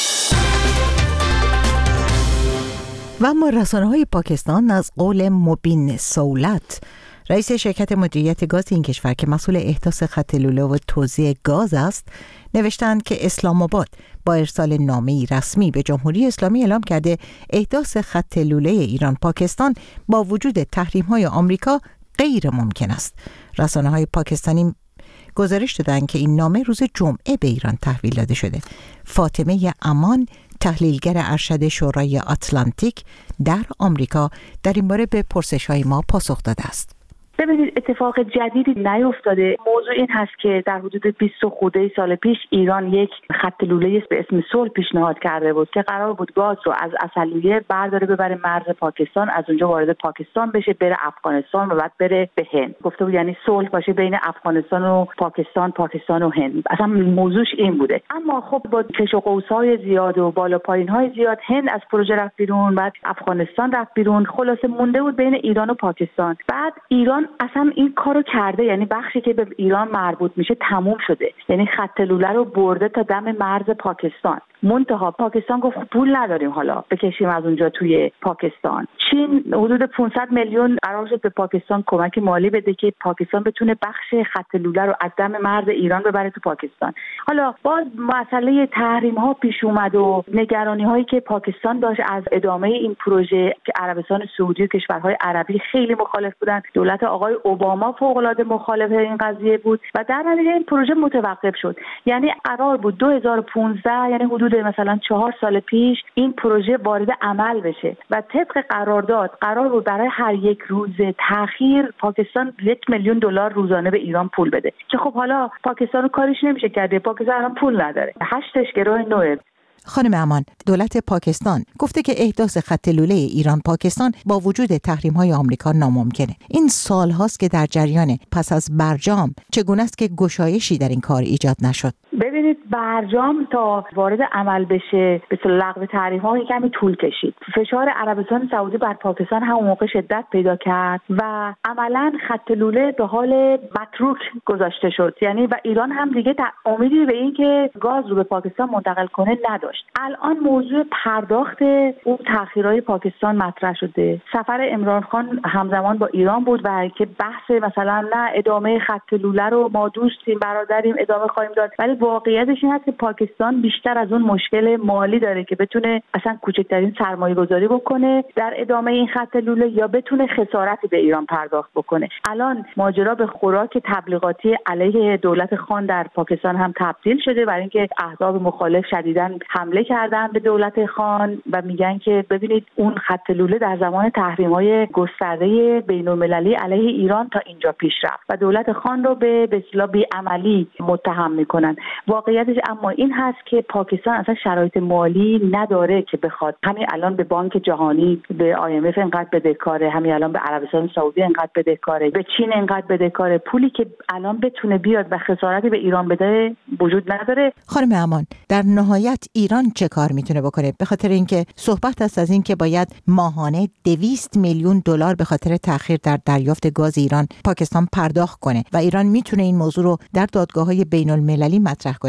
و اما رسانه‌های پاکستان از قول مبین سولت، رئیس شرکت مدیریت گاز این کشور که مسئول احداث خط لوله و توزیع گاز است، نوشتند که اسلام آباد با ارسال نامه‌ای رسمی به جمهوری اسلامی اعلام کرده احداث خط لوله ایران پاکستان با وجود تحریم‌های آمریکا غیر ممکن است. رسانه‌های پاکستانی گزارش دادند که این نامه روز جمعه به ایران تحویل داده شده. فاطمه امان، تحلیلگر ارشد شورای آتلانتیک در آمریکا، در این باره به پرسش‌های ما پاسخ داده است. ببینید، اتفاق جدیدی نیفتاده. موضوع این هست که در حدود بیست خورده سال پیش ایران یک خط لوله به اسم صلح پیشنهاد کرده بود که قرار بود گاز رو از عسلویه برداره ببره مرز پاکستان، از اونجا وارد پاکستان بشه، بره افغانستان و بعد بره به هند. گفته بود یعنی صلح باشه بین افغانستان و پاکستان، پاکستان و هند. اصلا موضوعش این بوده. اما خب با کش و قوس‌های زیاد و بالا پایین‌های زیاد هند از پروژه رفت بیرون، بعد افغانستان رفت بیرون، خلاصه مونده بود بین ایران و پاکستان. بعد ایران اصلا این کارو کرده، یعنی بخشی که به ایران مربوط میشه تموم شده، یعنی خط لوله رو برده تا دم مرز پاکستان. منتها پاکستان گفت پول نداریم حالا بکشیم از اونجا توی پاکستان. چین حدود پانصد میلیون قرار شد به پاکستان کمک مالی بده که پاکستان بتونه بخش خط لوله رو از دم مرز ایران ببره تو پاکستان. حالا باز مسئله تحریم ها پیش اومد و نگرانی هایی که پاکستان داشت از ادامه این پروژه که عربستان سعودی و کشورهای عربی خیلی مخالف بودن. دولت آقای اوباما فوق العاده مخالف این قضیه بود و در نتیجه این پروژه متوقف شد. یعنی قرار بود دو هزار و پانزده، یعنی حدود مثلا چهار سال پیش این پروژه وارد عمل بشه و طبق قرارداد قرار بود برای هر یک روز تأخیر پاکستان یک میلیون دلار روزانه به ایران پول بده که خب حالا پاکستان رو کارش نمیشه کرده، پاکستان الان پول نداره. هشتش گروه نوع. خانم امان، دولت پاکستان گفته که احداث خط لوله ایران پاکستان با وجود تحریم‌های آمریکا ناممکنه. این سال هاست که در جریان. پس از برجام چگونه است که گشایشی در این کار ایجاد نشد؟ ببینید، برجام تا وارد عمل بشه به اصطلاح لغو تحریم‌ها کمی طول کشید. فشار عربستان سعودی بر پاکستان همون موقع شدت پیدا کرد و عملاً خط لوله به حال متروک گذاشته شد. یعنی و ایران هم دیگه امیدی به این که گاز رو به پاکستان منتقل کنه نداشت. الان موضوع پرداخت اون تأخیرهای پاکستان مطرح شده. سفر عمران خان همزمان با ایران بود و که بحث مثلا نه ادامه خط لوله رو ما دوستیم، برادریم، ادامه خواهیم داد، ولی واقعیتش این هست که پاکستان بیشتر از اون مشکل مالی داره که بتونه اصلا کوچکترین سرمایه گذاری بکنه در ادامه این خط لوله یا بتونه خسارتی به ایران پرداخت بکنه. الان ماجرا به خوراک تبلیغاتی علیه دولت خان در پاکستان هم تبدیل شده، برای اینکه احزاب مخالف شدیداً حمله کردن به دولت خان و میگن که ببینید اون خط لوله در زمان تحریم‌های گسترده بین‌المللی علیه ایران تا اینجا پیش رفت و دولت خان رو به به اصطلاح بی‌عملی متهم میکنن. واقعیتش اما این هست که پاکستان اصلا شرایط مالی نداره که بخواد همین الان به بانک جهانی، به آی ام اف انقدر بدهکاره، همین الان به عربستان سعودی انقدر بدهکاره، به چین انقدر بدهکاره. پولی که الان بتونه بیاد و خسارتی به ایران بده وجود نداره. خانم امان، در نهایت ایران چه کار میتونه بکنه؟ به خاطر اینکه صحبت است از این که باید ماهانه دویست میلیون دلار به خاطر تأخیر در دریافت گاز ایران پاکستان پرداخت کنه و ایران میتونه این موضوع رو در دادگاه‌های بین‌المللی مطرح کنه.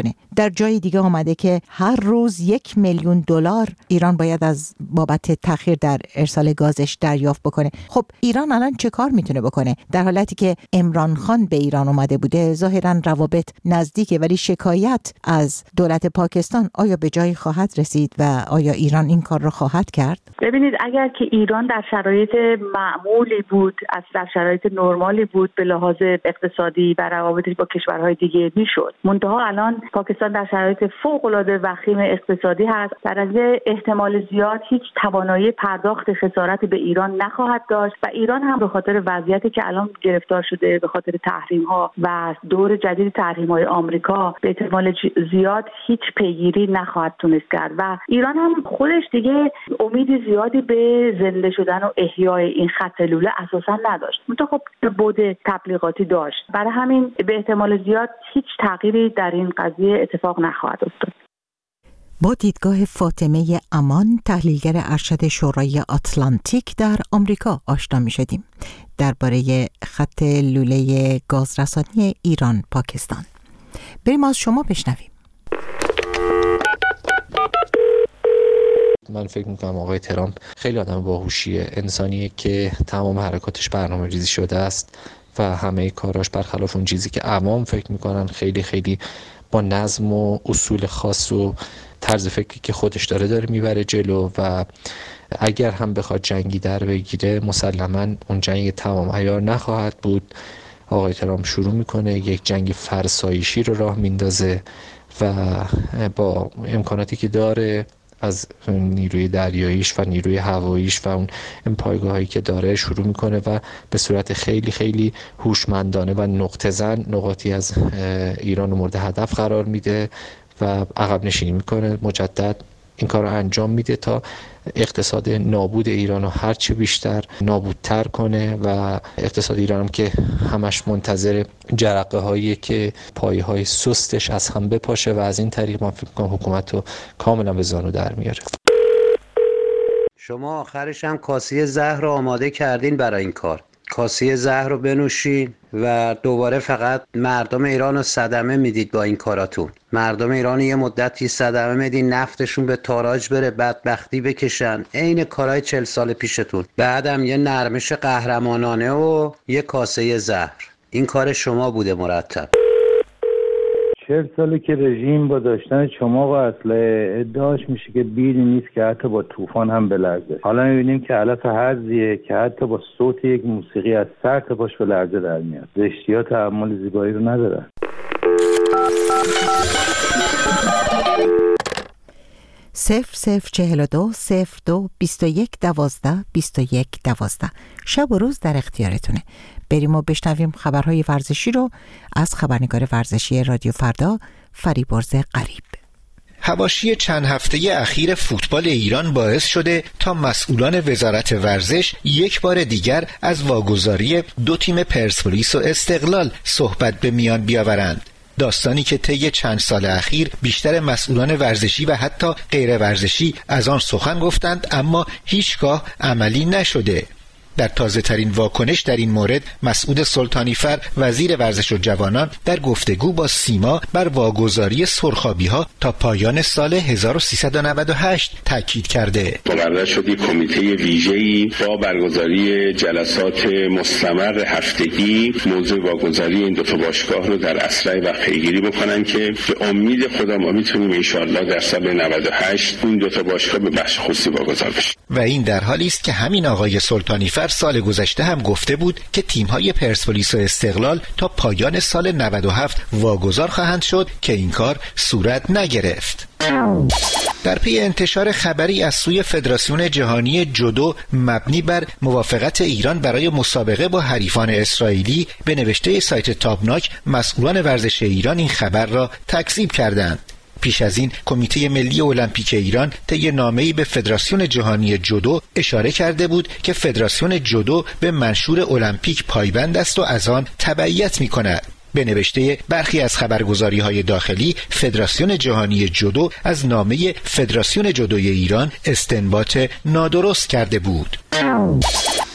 کنه. در جای دیگه آمده که هر روز یک میلیون دلار ایران باید از بابت تأخیر در ارسال گازش دریافت بکنه. خب ایران الان چه کار میتونه بکنه؟ در حالتی که عمران خان به ایران اومده بوده، ظاهراً روابط نزدیکه، ولی شکایت از دولت پاکستان آیا به جایی خواهد رسید و آیا ایران این کار رو خواهد کرد؟ ببینید، اگر که ایران در شرایط معمولی بود، از در شرایط نرمالی بود به لحاظ اقتصادی و روابطش با کشورهای دیگه میشد. منتها الان پاکستان در شرایط فوق‌العاده وخیم اقتصادی هست. در از احتمال زیاد هیچ توانایی پرداخت خسارت به ایران نخواهد داشت و ایران هم به خاطر وضعیتی که الان گرفتار شده به خاطر تحریم‌ها و دور جدید تحریم‌های آمریکا به احتمال زیاد هیچ پیگیری نخواهد تونست کرد و ایران هم خودش دیگه امید زیادی به زنده شدن و احیای این خط لوله اساسا نداشت. منتها خب بود تبلیغاتی داشت. برای همین به احتمال زیاد هیچ تغییری در این قضیه اتفاق نخواهد افتاد. با دیدگاه فاطمه امان، تحلیلگر ارشد شورای آتلانتیک در آمریکا آشنا می شدیم درباره خط لوله گازرسانی ایران پاکستان. بریم از شما بشنویم. من فکر میکنم آقای ترامپ خیلی آدم باهوشیه، انسانیه که تمام حرکاتش برنامه ریزی شده است و همه کاراش برخلاف اون چیزی که عوام فکر میکنن خیلی خیلی با نظم و اصول خاص و طرز فکری که خودش داره داره میبره جلو و اگر هم بخواد جنگی در بگیره مسلماً اون جنگ تمام عیار نخواهد بود. آقای ترامپ شروع میکنه یک جنگ فرسایشی رو راه میندازه و با امکاناتی که داره از نیروی دریاییش و نیروی هواییش و اون پایگاهایی که داره شروع میکنه و به صورت خیلی خیلی هوشمندانه و نقطه زن نقاطی از ایران رو مورد هدف قرار میده و عقب نشینی میکنه. مجدد این کار رو انجام میده تا اقتصاد نابود ایران رو هرچه بیشتر نابودتر کنه و اقتصاد ایران هم که همش منتظر جرقه هایی که پایه های سستش از هم بپاشه و از این طریق من فکر میکنم حکومت رو کاملا به زانو در میاره. شما آخرش هم کاسه زهر رو آماده کردین برای این کار. کاسه زهر رو بنوشین و دوباره فقط مردم ایران رو صدمه میدید با این کاراتون. مردم ایران یه مدتی صدمه میدین، نفتشون به تاراج بره، بدبختی بکشن، عین کارهای چل سال پیشتون. بعدم یه نرمش قهرمانانه و یه کاسه زهر. این کار شما بوده مرتب. چهل سالی که رژیم با داشتن چماق و اسلحه ادعاش میشه که بیلی نیست که حتی با طوفان هم بلرزه. حالا میبینیم که علف هرزیه که حتی با صوت یک موسیقی از سر تا پاش به لرزه در میاد. زشتی‌ها تحمل زیبایی رو ندارن. صفر صفر چهل و دو صفر دو بیست و یک دوازده بیست و یک دوازده. شب و روز در اختیارتونه. بریم و بشنویم خبرهای ورزشی رو از خبرنگار ورزشی رادیو فردا فریبرز قریب. حواشی چند هفته اخیر فوتبال ایران باعث شده تا مسئولان وزارت ورزش یک بار دیگر از واگذاری دو تیم پرسپولیس و استقلال صحبت به میان بیاورند. داستانی که طی چند سال اخیر بیشتر مسئولان ورزشی و حتی غیر ورزشی از آن سخن گفتند اما هیچگاه عملی نشده. در تازه ترین واکنش در این مورد مسعود سلطانیفر وزیر ورزش و جوانان در گفتگو با سیما بر واگذاری سرخابی‌ها تا پایان سال هزار و سیصد و نود و هشت تاکید کرده. مقرر شد یک کمیته ویژه‌ای با برگزاری جلسات مستمر هفتگی موضوع واگذاری این دو تا باشگاه رو در اسرع وقت پیگیری بکنن که به امید خدا ما میتونیم ان شاءالله در سال نود و هشت این دو تا باشگاه به بخش خصوصی واگذار بشه. و این در حالی است که همین آقای سلطانیفر سال گذشته هم گفته بود که تیم‌های پرسپولیس و استقلال تا پایان سال نود و هفت واگذار خواهند شد که این کار صورت نگرفت. در پی انتشار خبری از سوی فدراسیون جهانی جودو مبنی بر موافقت ایران برای مسابقه با حریفان اسرائیلی به نوشته سایت تابناک، مسئولان ورزش ایران این خبر را تکذیب کردند. پیش از این کمیته ملی المپیک ایران طی نامه‌ای به فدراسیون جهانی جودو اشاره کرده بود که فدراسیون جودو به منشور المپیک پایبند است و از آن تبعیت می‌کند. به نوشته برخی از خبرگزاری‌های داخلی، فدراسیون جهانی جودو از نامه فدراسیون جودوی ایران استنباط نادرست کرده بود.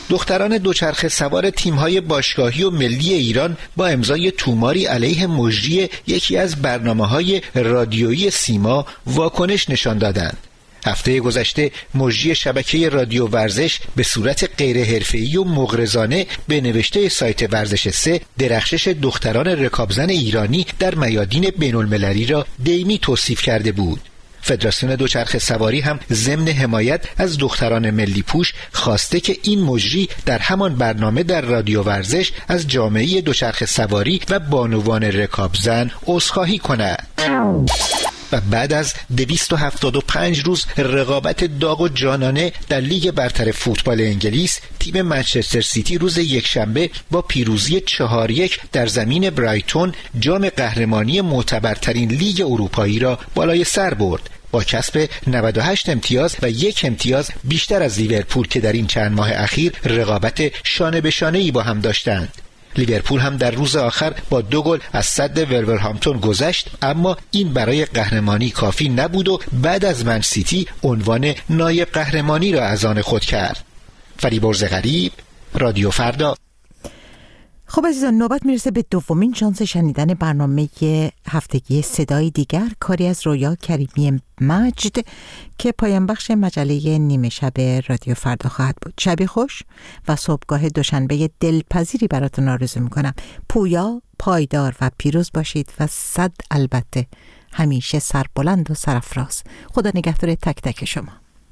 دختران دوچرخه سوار تیم‌های باشگاهی و ملی ایران با امضای توماری علیه مجری یکی از برنامه‌های رادیویی سیما واکنش نشان دادند. هفته گذشته مجری شبکه رادیو ورزش به صورت غیر حرفه‌ای و مغرضانه به نوشته سایت ورزش سه درخشش دختران رکابزن ایرانی در میادین بین‌المللی را دیمی توصیف کرده بود. فدراسیون دوچرخه سواری هم ضمن حمایت از دختران ملی پوش خواسته که این مجری در همان برنامه در رادیو ورزش از جامعه دوچرخه سواری و بانوان رکابزن عذرخواهی کند. و بعد از دویست و هفتاد و پنج روز رقابت داغ و جانانه در لیگ برتر فوتبال انگلیس، تیم منچستر سیتی روز یکشنبه با پیروزی چهار یک در زمین برایتون جام قهرمانی معتبرترین لیگ اروپایی را بالای سر برد با کسب نود و هشت امتیاز و یک امتیاز بیشتر از لیورپول که در این چند ماه اخیر رقابت شانه به شانه‌ای با هم داشتند. لیورپول هم در روز آخر با دو گل از سد ولورهامپتون گذشت، اما این برای قهرمانی کافی نبود و بعد از من سیتی عنوان نایب قهرمانی را از آن خود کرد. فریبرز غریب، رادیو فردا. خب عزیزان، نوبت میرسه به دومین شانس شنیدن برنامه هفتگی صدای دیگر، کاری از رویا کریمی مجد که پایان بخش مجله نیمه شب رادیو فردا خواهد بود. شبی خوش و صبحگاه دوشنبه دلپذیری براتون آرزو میکنم. پویا، پایدار و پیروز باشید و صد البته همیشه سربلند و سرافراز. خدا نگهدار تک تک شما.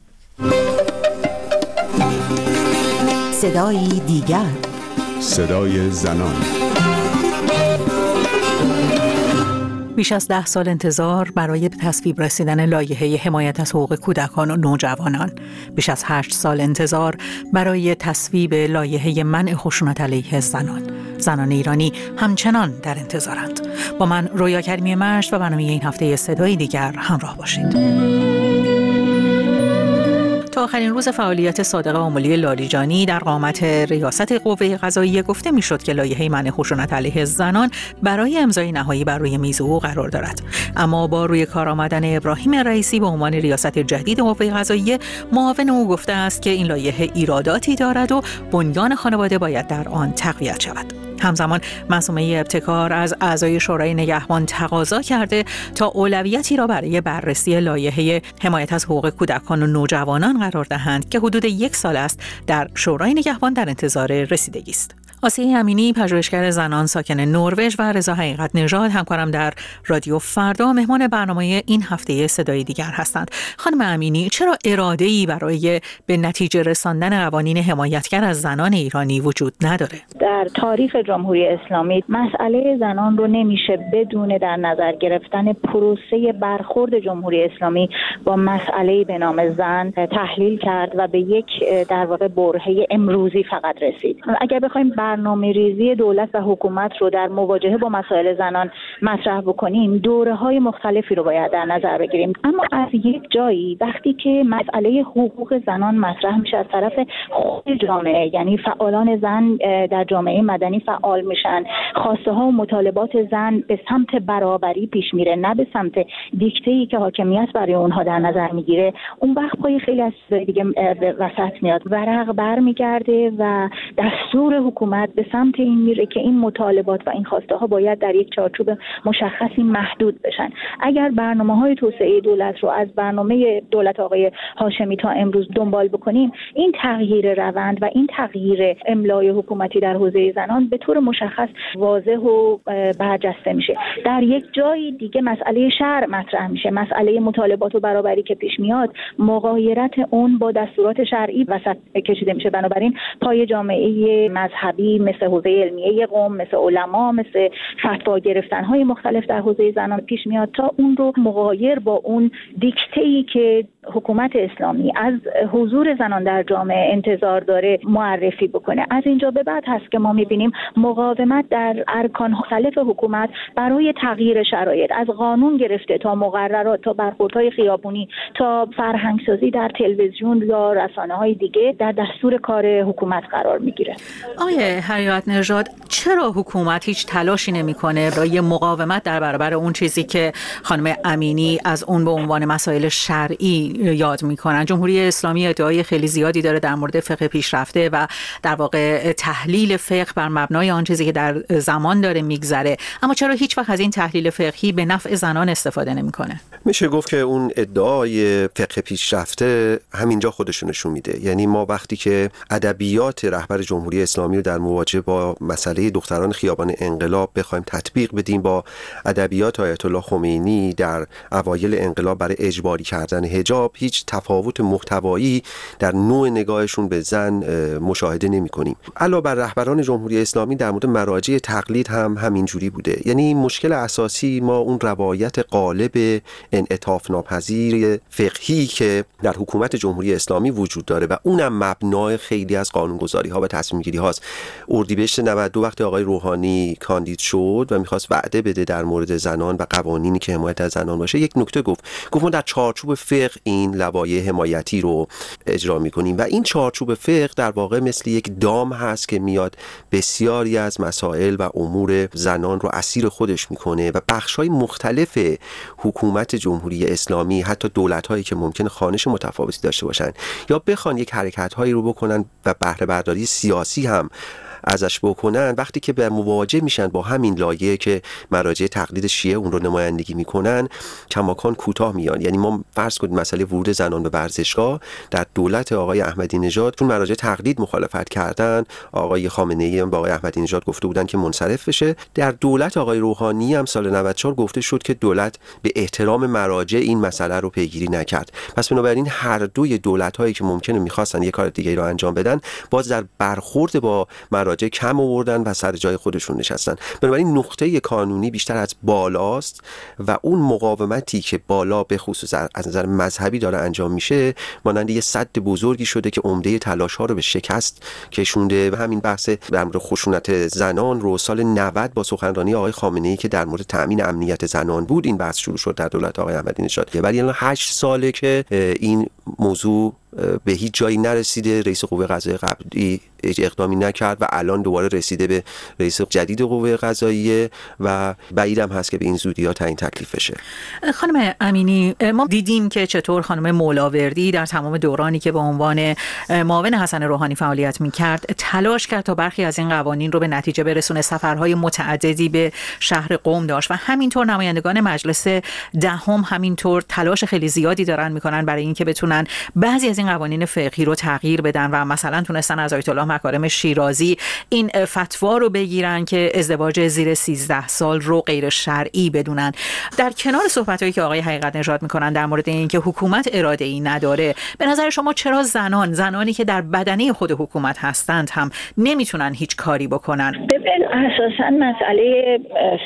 صدای دیگر، صدای زنان. بیش از ده سال انتظار برای به تصویب رسیدن لایحه حمایت از حقوق کودکان و نوجوانان. بیش از هشت سال انتظار برای تصویب لایحه منع خشونت علیه زنان. زنان ایرانی همچنان در انتظارند. با من رویا کریمی مجد و برنامه این هفته صدای دیگر همراه باشید. تا آخرین روز فعالیت صادق آملی لاریجانی در قامت ریاست قوه قضاییه گفته میشد که لایحه منع خشونت علیه زنان برای امضای نهایی بر روی میز او قرار دارد. اما با روی کار آمدن ابراهیم رئیسی به عنوان ریاست جدید قوه قضاییه، معاون او گفته است که این لایحه ایراداتی دارد و بنیان خانواده باید در آن تقویت شود. همزمان معصومه ابتکار از اعضای شورای نگهبان تقاضا کرده تا اولویتی را برای بررسی لایحه حمایت از حقوق کودکان و نوجوانان قرار دهند که حدود یک سال است در شورای نگهبان در انتظار رسیدگی است. آسیه امینی، پژوهشگر زنان ساکن نروژ و رضا حقیقت نژاد، همکارم در رادیو فردا، مهمان برنامه این هفته صدای دیگر هستند. خانم امینی، چرا اراده‌ای برای به نتیجه رساندن قوانین حمایتگر از زنان ایرانی وجود نداره؟ در تاریخ جمهوری اسلامی مسئله زنان رو نمیشه بدون در نظر گرفتن پروسه برخورد جمهوری اسلامی با مسئله به نام زن تحلیل کرد و به یک در واقع برهه امروزی فقط رسید. اگر بخوایم برنامه ریزی دولت و حکومت رو در مواجهه با مسائل زنان مطرح بکنیم، دوره‌های مختلفی رو باید در نظر بگیریم. اما از یک جایی وقتی که مسئله حقوق زنان مطرح میشه از طرف خود جامعه، یعنی فعالان زن در جامعه مدنی فعال میشن، خواسته ها و مطالبات زن به سمت برابری پیش میره، نه به سمت دیکته‌ای که حاکمیت برای اونها در نظر میگیره، اون وقت پای خیلی از دیگه وسط میاد، ورق برمیگرده و دستور حکومت به سمت این میره که این مطالبات و این خواسته ها باید در یک چارچوب مشخصی محدود بشن. اگر برنامه‌های توسعه دولت رو از برنامه دولت آقای هاشمی تا امروز دنبال بکنیم، این تغییر روند و این تغییر املای حکومتی در حوزه زنان به طور مشخص واضح و برجسته میشه. در یک جای دیگه مسئله شرع مطرح میشه، مسئله مطالبات و برابری که پیش میاد مغایرت اون با دستورات شرعی وسط کشیده میشه. بنابراین پای جامعه مذهبی مثل حوزه علمیه قم، مثل علما، مثل فتوا گرفتن های مختلف در حوزه زنان پیش میاد تا اون رو مغایر با اون دیکته‌ای که حکومت اسلامی از حضور زنان در جامعه انتظار داره معرفی بکنه. از اینجا به بعد هست که ما میبینیم مقاومت در ارکان مختلف حکومت برای تغییر شرایط، از قانون گرفته تا مقررات، تا برخوردهای خیابونی، تا فرهنگسازی در تلویزیون یا رسانه‌های دیگه در دستور کار حکومت قرار میگیره. آیه حقیقت نژاد، چرا حکومت هیچ تلاشی نمیکنه برای مقاومت در برابر اون چیزی که خانم امینی از اون به عنوان مسائل شرعی یاد میکنن. جمهوری اسلامی ادعای خیلی زیادی داره در مورد فقه پیشرفته و در واقع تحلیل فقه بر مبنای آن چیزی که در زمان داره میگذره، اما چرا هیچ وقت از این تحلیل فقهی به نفع زنان استفاده نمیکنه؟ میشه گفت که اون ادعای فقه پیشرفته همینجا خودشون نشون میده. یعنی ما وقتی که ادبیات رهبر جمهوری اسلامی رو در مواجهه با مسئله دختران خیابان انقلاب بخوایم تطبیق بدیم با ادبیات آیت الله خمینی در اوایل انقلاب برای اجباری کردن حجاب، هیچ تفاوت محتوایی در نوع نگاهشون به زن مشاهده نمی‌کنیم. علاوه بر رهبران جمهوری اسلامی در مورد مراجع تقلید هم همینجوری بوده. یعنی مشکل اساسی ما اون روایت غالب انعطاف ناپذیر فقهی که در حکومت جمهوری اسلامی وجود داره و اونم مبنای خیلی از قانونگذاری‌ها و تصمیم‌گیری هاست. اردیبهشت نود و دو وقتی آقای روحانی کاندید شد و می‌خواست وعده بده در مورد زنان و قوانینی که حمایت از زنان باشه، یک نکته گفت گفت ما در چارچوب فقه این لوایح حمایتی رو اجرا می‌کنیم و این چارچوب فقه در واقع مثل یک دام هست که میاد بسیاری از مسائل و امور زنان رو اسیر خودش میکنه و بخش‌های مختلف حکومت جمهوری اسلامی، حتی دولت‌هایی که ممکن خوانش متفاوتی داشته باشن یا بخوان یک حرکت‌هایی رو بکنن و بهره برداری سیاسی هم ازش بکنن، وقتی که به مواجه میشن با همین لایه که مراجع تقلید شیعه اون رو نمایندگی میکنن کماکان کوتاه میان. یعنی ما فرض کنید مسئله ورود زنان به ورزشگاه در دولت آقای احمدی نژاد چون مراجع تقلید مخالفت کردن، آقای خامنه ای هم با آقای احمدی نژاد گفته بودن که منصرف بشه. در دولت آقای روحانی هم سال نود و چهار گفته شد که دولت به احترام مراجع این مسئله رو پیگیری نکرد. پس بنابراین هر دوی دولت‌هایی که ممکنه می‌خواستن یک کار دیگه رو انجام بدن، باز در برخورد با مراجع کم آوردن و سر جای خودشون نشستن. بنابراین نقطه کانونی بیشتر از بالاست و اون مقاومتی که بالا به خصوص از نظر مذهبی داره انجام میشه مانند یه سد بزرگی شده که عمده تلاش ها رو به شکست کشونده. و همین بحث در مورد خشونت زنان رو سال نود با سخنرانی آقای خامنه ای که در مورد تامین امنیت زنان بود این بحث شروع شد در دولت آقای احمدی نژاد. ولی الان هشت ساله که این موضوع به هیچ جایی نرسیده. رئیس قوه قضاییه قبلی اقدامی نکرد و الان دوباره رسیده به رئیس جدید قوه قضاییه و بعیدم هست که به این زودی‌ها تعیین تکلیف بشه. خانم امینی، ما دیدیم که چطور خانم مولاوردی در تمام دورانی که به عنوان معاون حسن روحانی فعالیت می‌کرد تلاش کرد تا برخی از این قوانین رو به نتیجه برسونه. سفرهای متعددی به شهر قم داشت و همینطور نمایندگان مجلس دهم همینطور تلاش خیلی زیادی دارن می‌کنن برای اینکه بتونن بعضی از این قوانین فقهی رو تغییر بدن و مثلا تونستن از آیت الله مکارم شیرازی این فتوا رو بگیرن که ازدواج زیر سیزده سال رو غیر شرعی بدونن. در کنار صحبتایی که آقای حقیقت نژاد میکنن در مورد اینکه حکومت اراده ای نداره، به نظر شما چرا زنان زنانی که در بدنه خود حکومت هستند هم نمیتونن هیچ کاری بکنن؟ ببین اساساً مسئله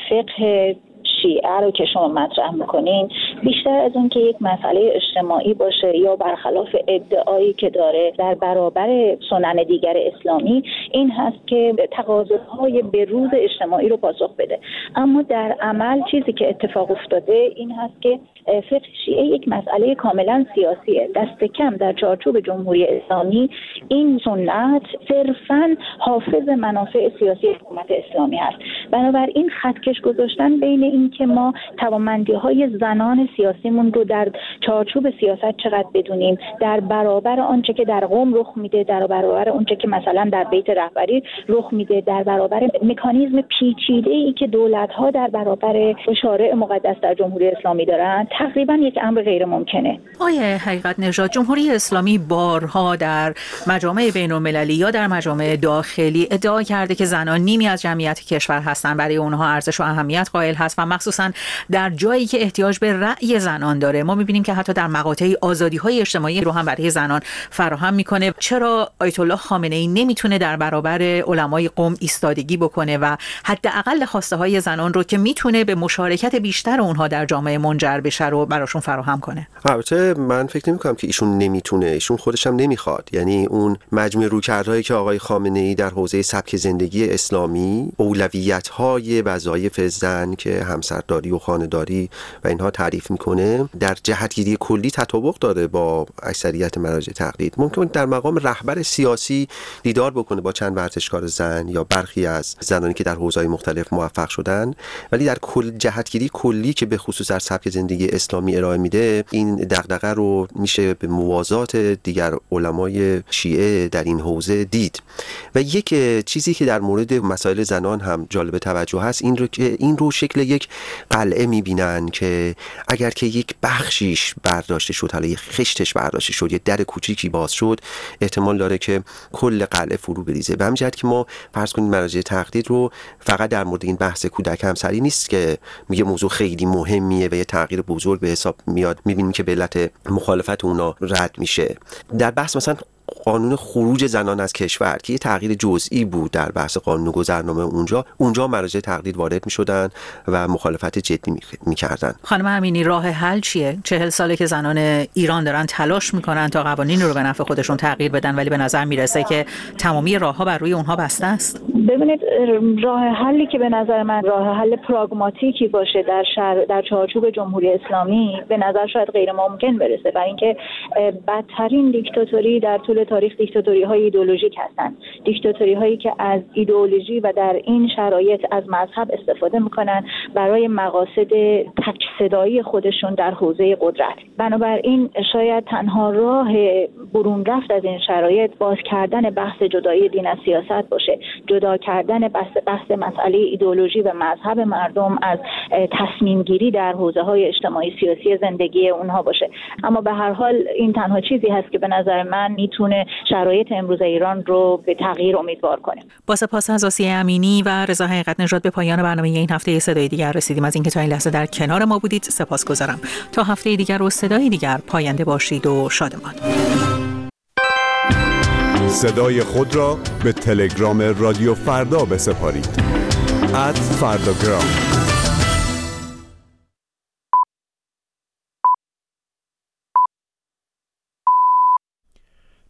فقه شیعه رو که شما مطرح میکنین بیشتر از اون که یک مسئله اجتماعی باشه یا برخلاف ادعایی که داره در برابر سنن دیگر اسلامی، این هست که تقاضاهای بروز اجتماعی رو پاسخ بده. اما در عمل چیزی که اتفاق افتاده این هست که فقه شیعه یک مسئله کاملا سیاسیه. دست کم در چارچوب جمهوری اسلامی این سنت صرفاً حافظ منافع سیاسی حکومت اسلامی هست. بنابراین خطکش گذاشتن بین این که ما توانمندی‌های زنان سیاسیمون رو در چارچوب سیاست چقدر بدونیم، در برابر آنچه که در قم رخ میده، در برابر آنچه که مثلا در بیت رهبری رخ میده، در برابر مکانیزم پیچیده‌ای که دولت‌ها در برابر شارع مقدس در جمهوری اسلامی دارن، تقریبا یک امر غیر ممکنه. آیه حقیقت نژاد، جمهوری اسلامی بارها در مجامع بین‌المللی یا در مجامع داخلی ادعا کرده که زنان نیمی از جمعیت کشور هستند، برای اونها ارزش و اهمیت قائل هست و مخصوصا در جایی که احتیاج به رأی زنان داره. ما می‌بینیم که حتی در مقاطعی آزادی‌های اجتماعی رو هم برای زنان فراهم می‌کنه. چرا آیت الله خامنه‌ای نمیتونه در برابر علمای قم ایستادگی بکنه و حداقل خواسته‌های زنان رو که میتونه به مشارکت بیشتر اونها در جامعه منجر بشه رو براشون فراهم کنه؟ البته من فکر نمی‌کنم که ایشون نمیتونه، ایشون خودش هم نمیخواد. یعنی اون مجموع رویکردهایی که آقای خامنه‌ای در حوزه سبک زندگی اسلامی، اولویت‌های وظایف زن که همسر همسرداری و خانه‌داری و اینها تعریف میکنه در جهتگیری کلی تطابق داره با اکثریت مراجع تقلید. ممکن در مقام رهبر سیاسی دیدار بکنه با چند ورزشکار زن یا برخی از زنانی که در حوزه‌های مختلف موفق شدن، ولی در کل جهتگیری کلی که به خصوص در سبک زندگی اسلامی ارائه میده این دغدغه رو میشه به موازات دیگر علمای شیعه در این حوزه دید. و یک چیزی که در مورد مسائل زنان هم جالب توجه هست این رو که این رو شکل یک قلعه میبینن که اگر که یک بخشیش برداشته شد، حالا یک خشتش برداشته شد، یه در کوچیکی باز شد، احتمال داره که کل قلعه فرو بریزه. به همین جهت که ما فرض کنید مراجع تقلید رو فقط در مورد این بحث کودک همسری نیست که میگه موضوع خیلی مهمیه و یه تغییر بزرگ به حساب میاد، میبینیم که به علت مخالفت اونا رد میشه. در بحث مثلا قانون خروج زنان از کشور که یه تغییر جزئی بود در بحث قانون گذرنامه، اونجا اونجا مراجع تقلید وارد میشدن و مخالفت جدی میکردن. خانم امینی، راه حل چیه؟ چهل ساله که زنان ایران دارن تلاش میکنن تا قوانین رو به نفع خودشون تغییر بدن، ولی به نظر میرسه که تمامی راهها بر روی اونها بسته است. ببینید، راه حلی که به نظر من راه حل پراگماتیکی باشه در شر... در چارچوب جمهوری اسلامی به نظر شاید غیر ممکن برسه، برای اینکه بدترین دیکتاتوری در طول تاریخ دیکتاتوری های ایدئولوژیک هستند، دیکتاتوری هایی که از ایدئولوژی و در این شرایط از مذهب استفاده میکنن برای مقاصد تک صدایی خودشون در حوزه قدرت. بنابراین شاید تنها راه برون رفت از این شرایط باز کردن بحث جدایی دین از سیاست باشه، جدا کردن بحث بحث مسئله ایدئولوژی و مذهب مردم از تصمیم گیری در حوزه های اجتماعی سیاسی زندگی اونها باشه. اما به هر حال این تنها چیزی هست که به نظر من میتونه شرایط امروز ایران رو به تغییر امیدوار کنه. با سپاس از آسیه امینی و رضا حقیقت نژاد به پایان برنامه این هفته صدای دیگر رسیدیم. از اینکه تا این لحظه در کنار ما بودید سپاسگزارم. تا هفته دیگر و صدای دیگر پاینده باشید و شادمان. صدای خود را به تلگرام رادیو فردا بسپارید. ات فرداگرام.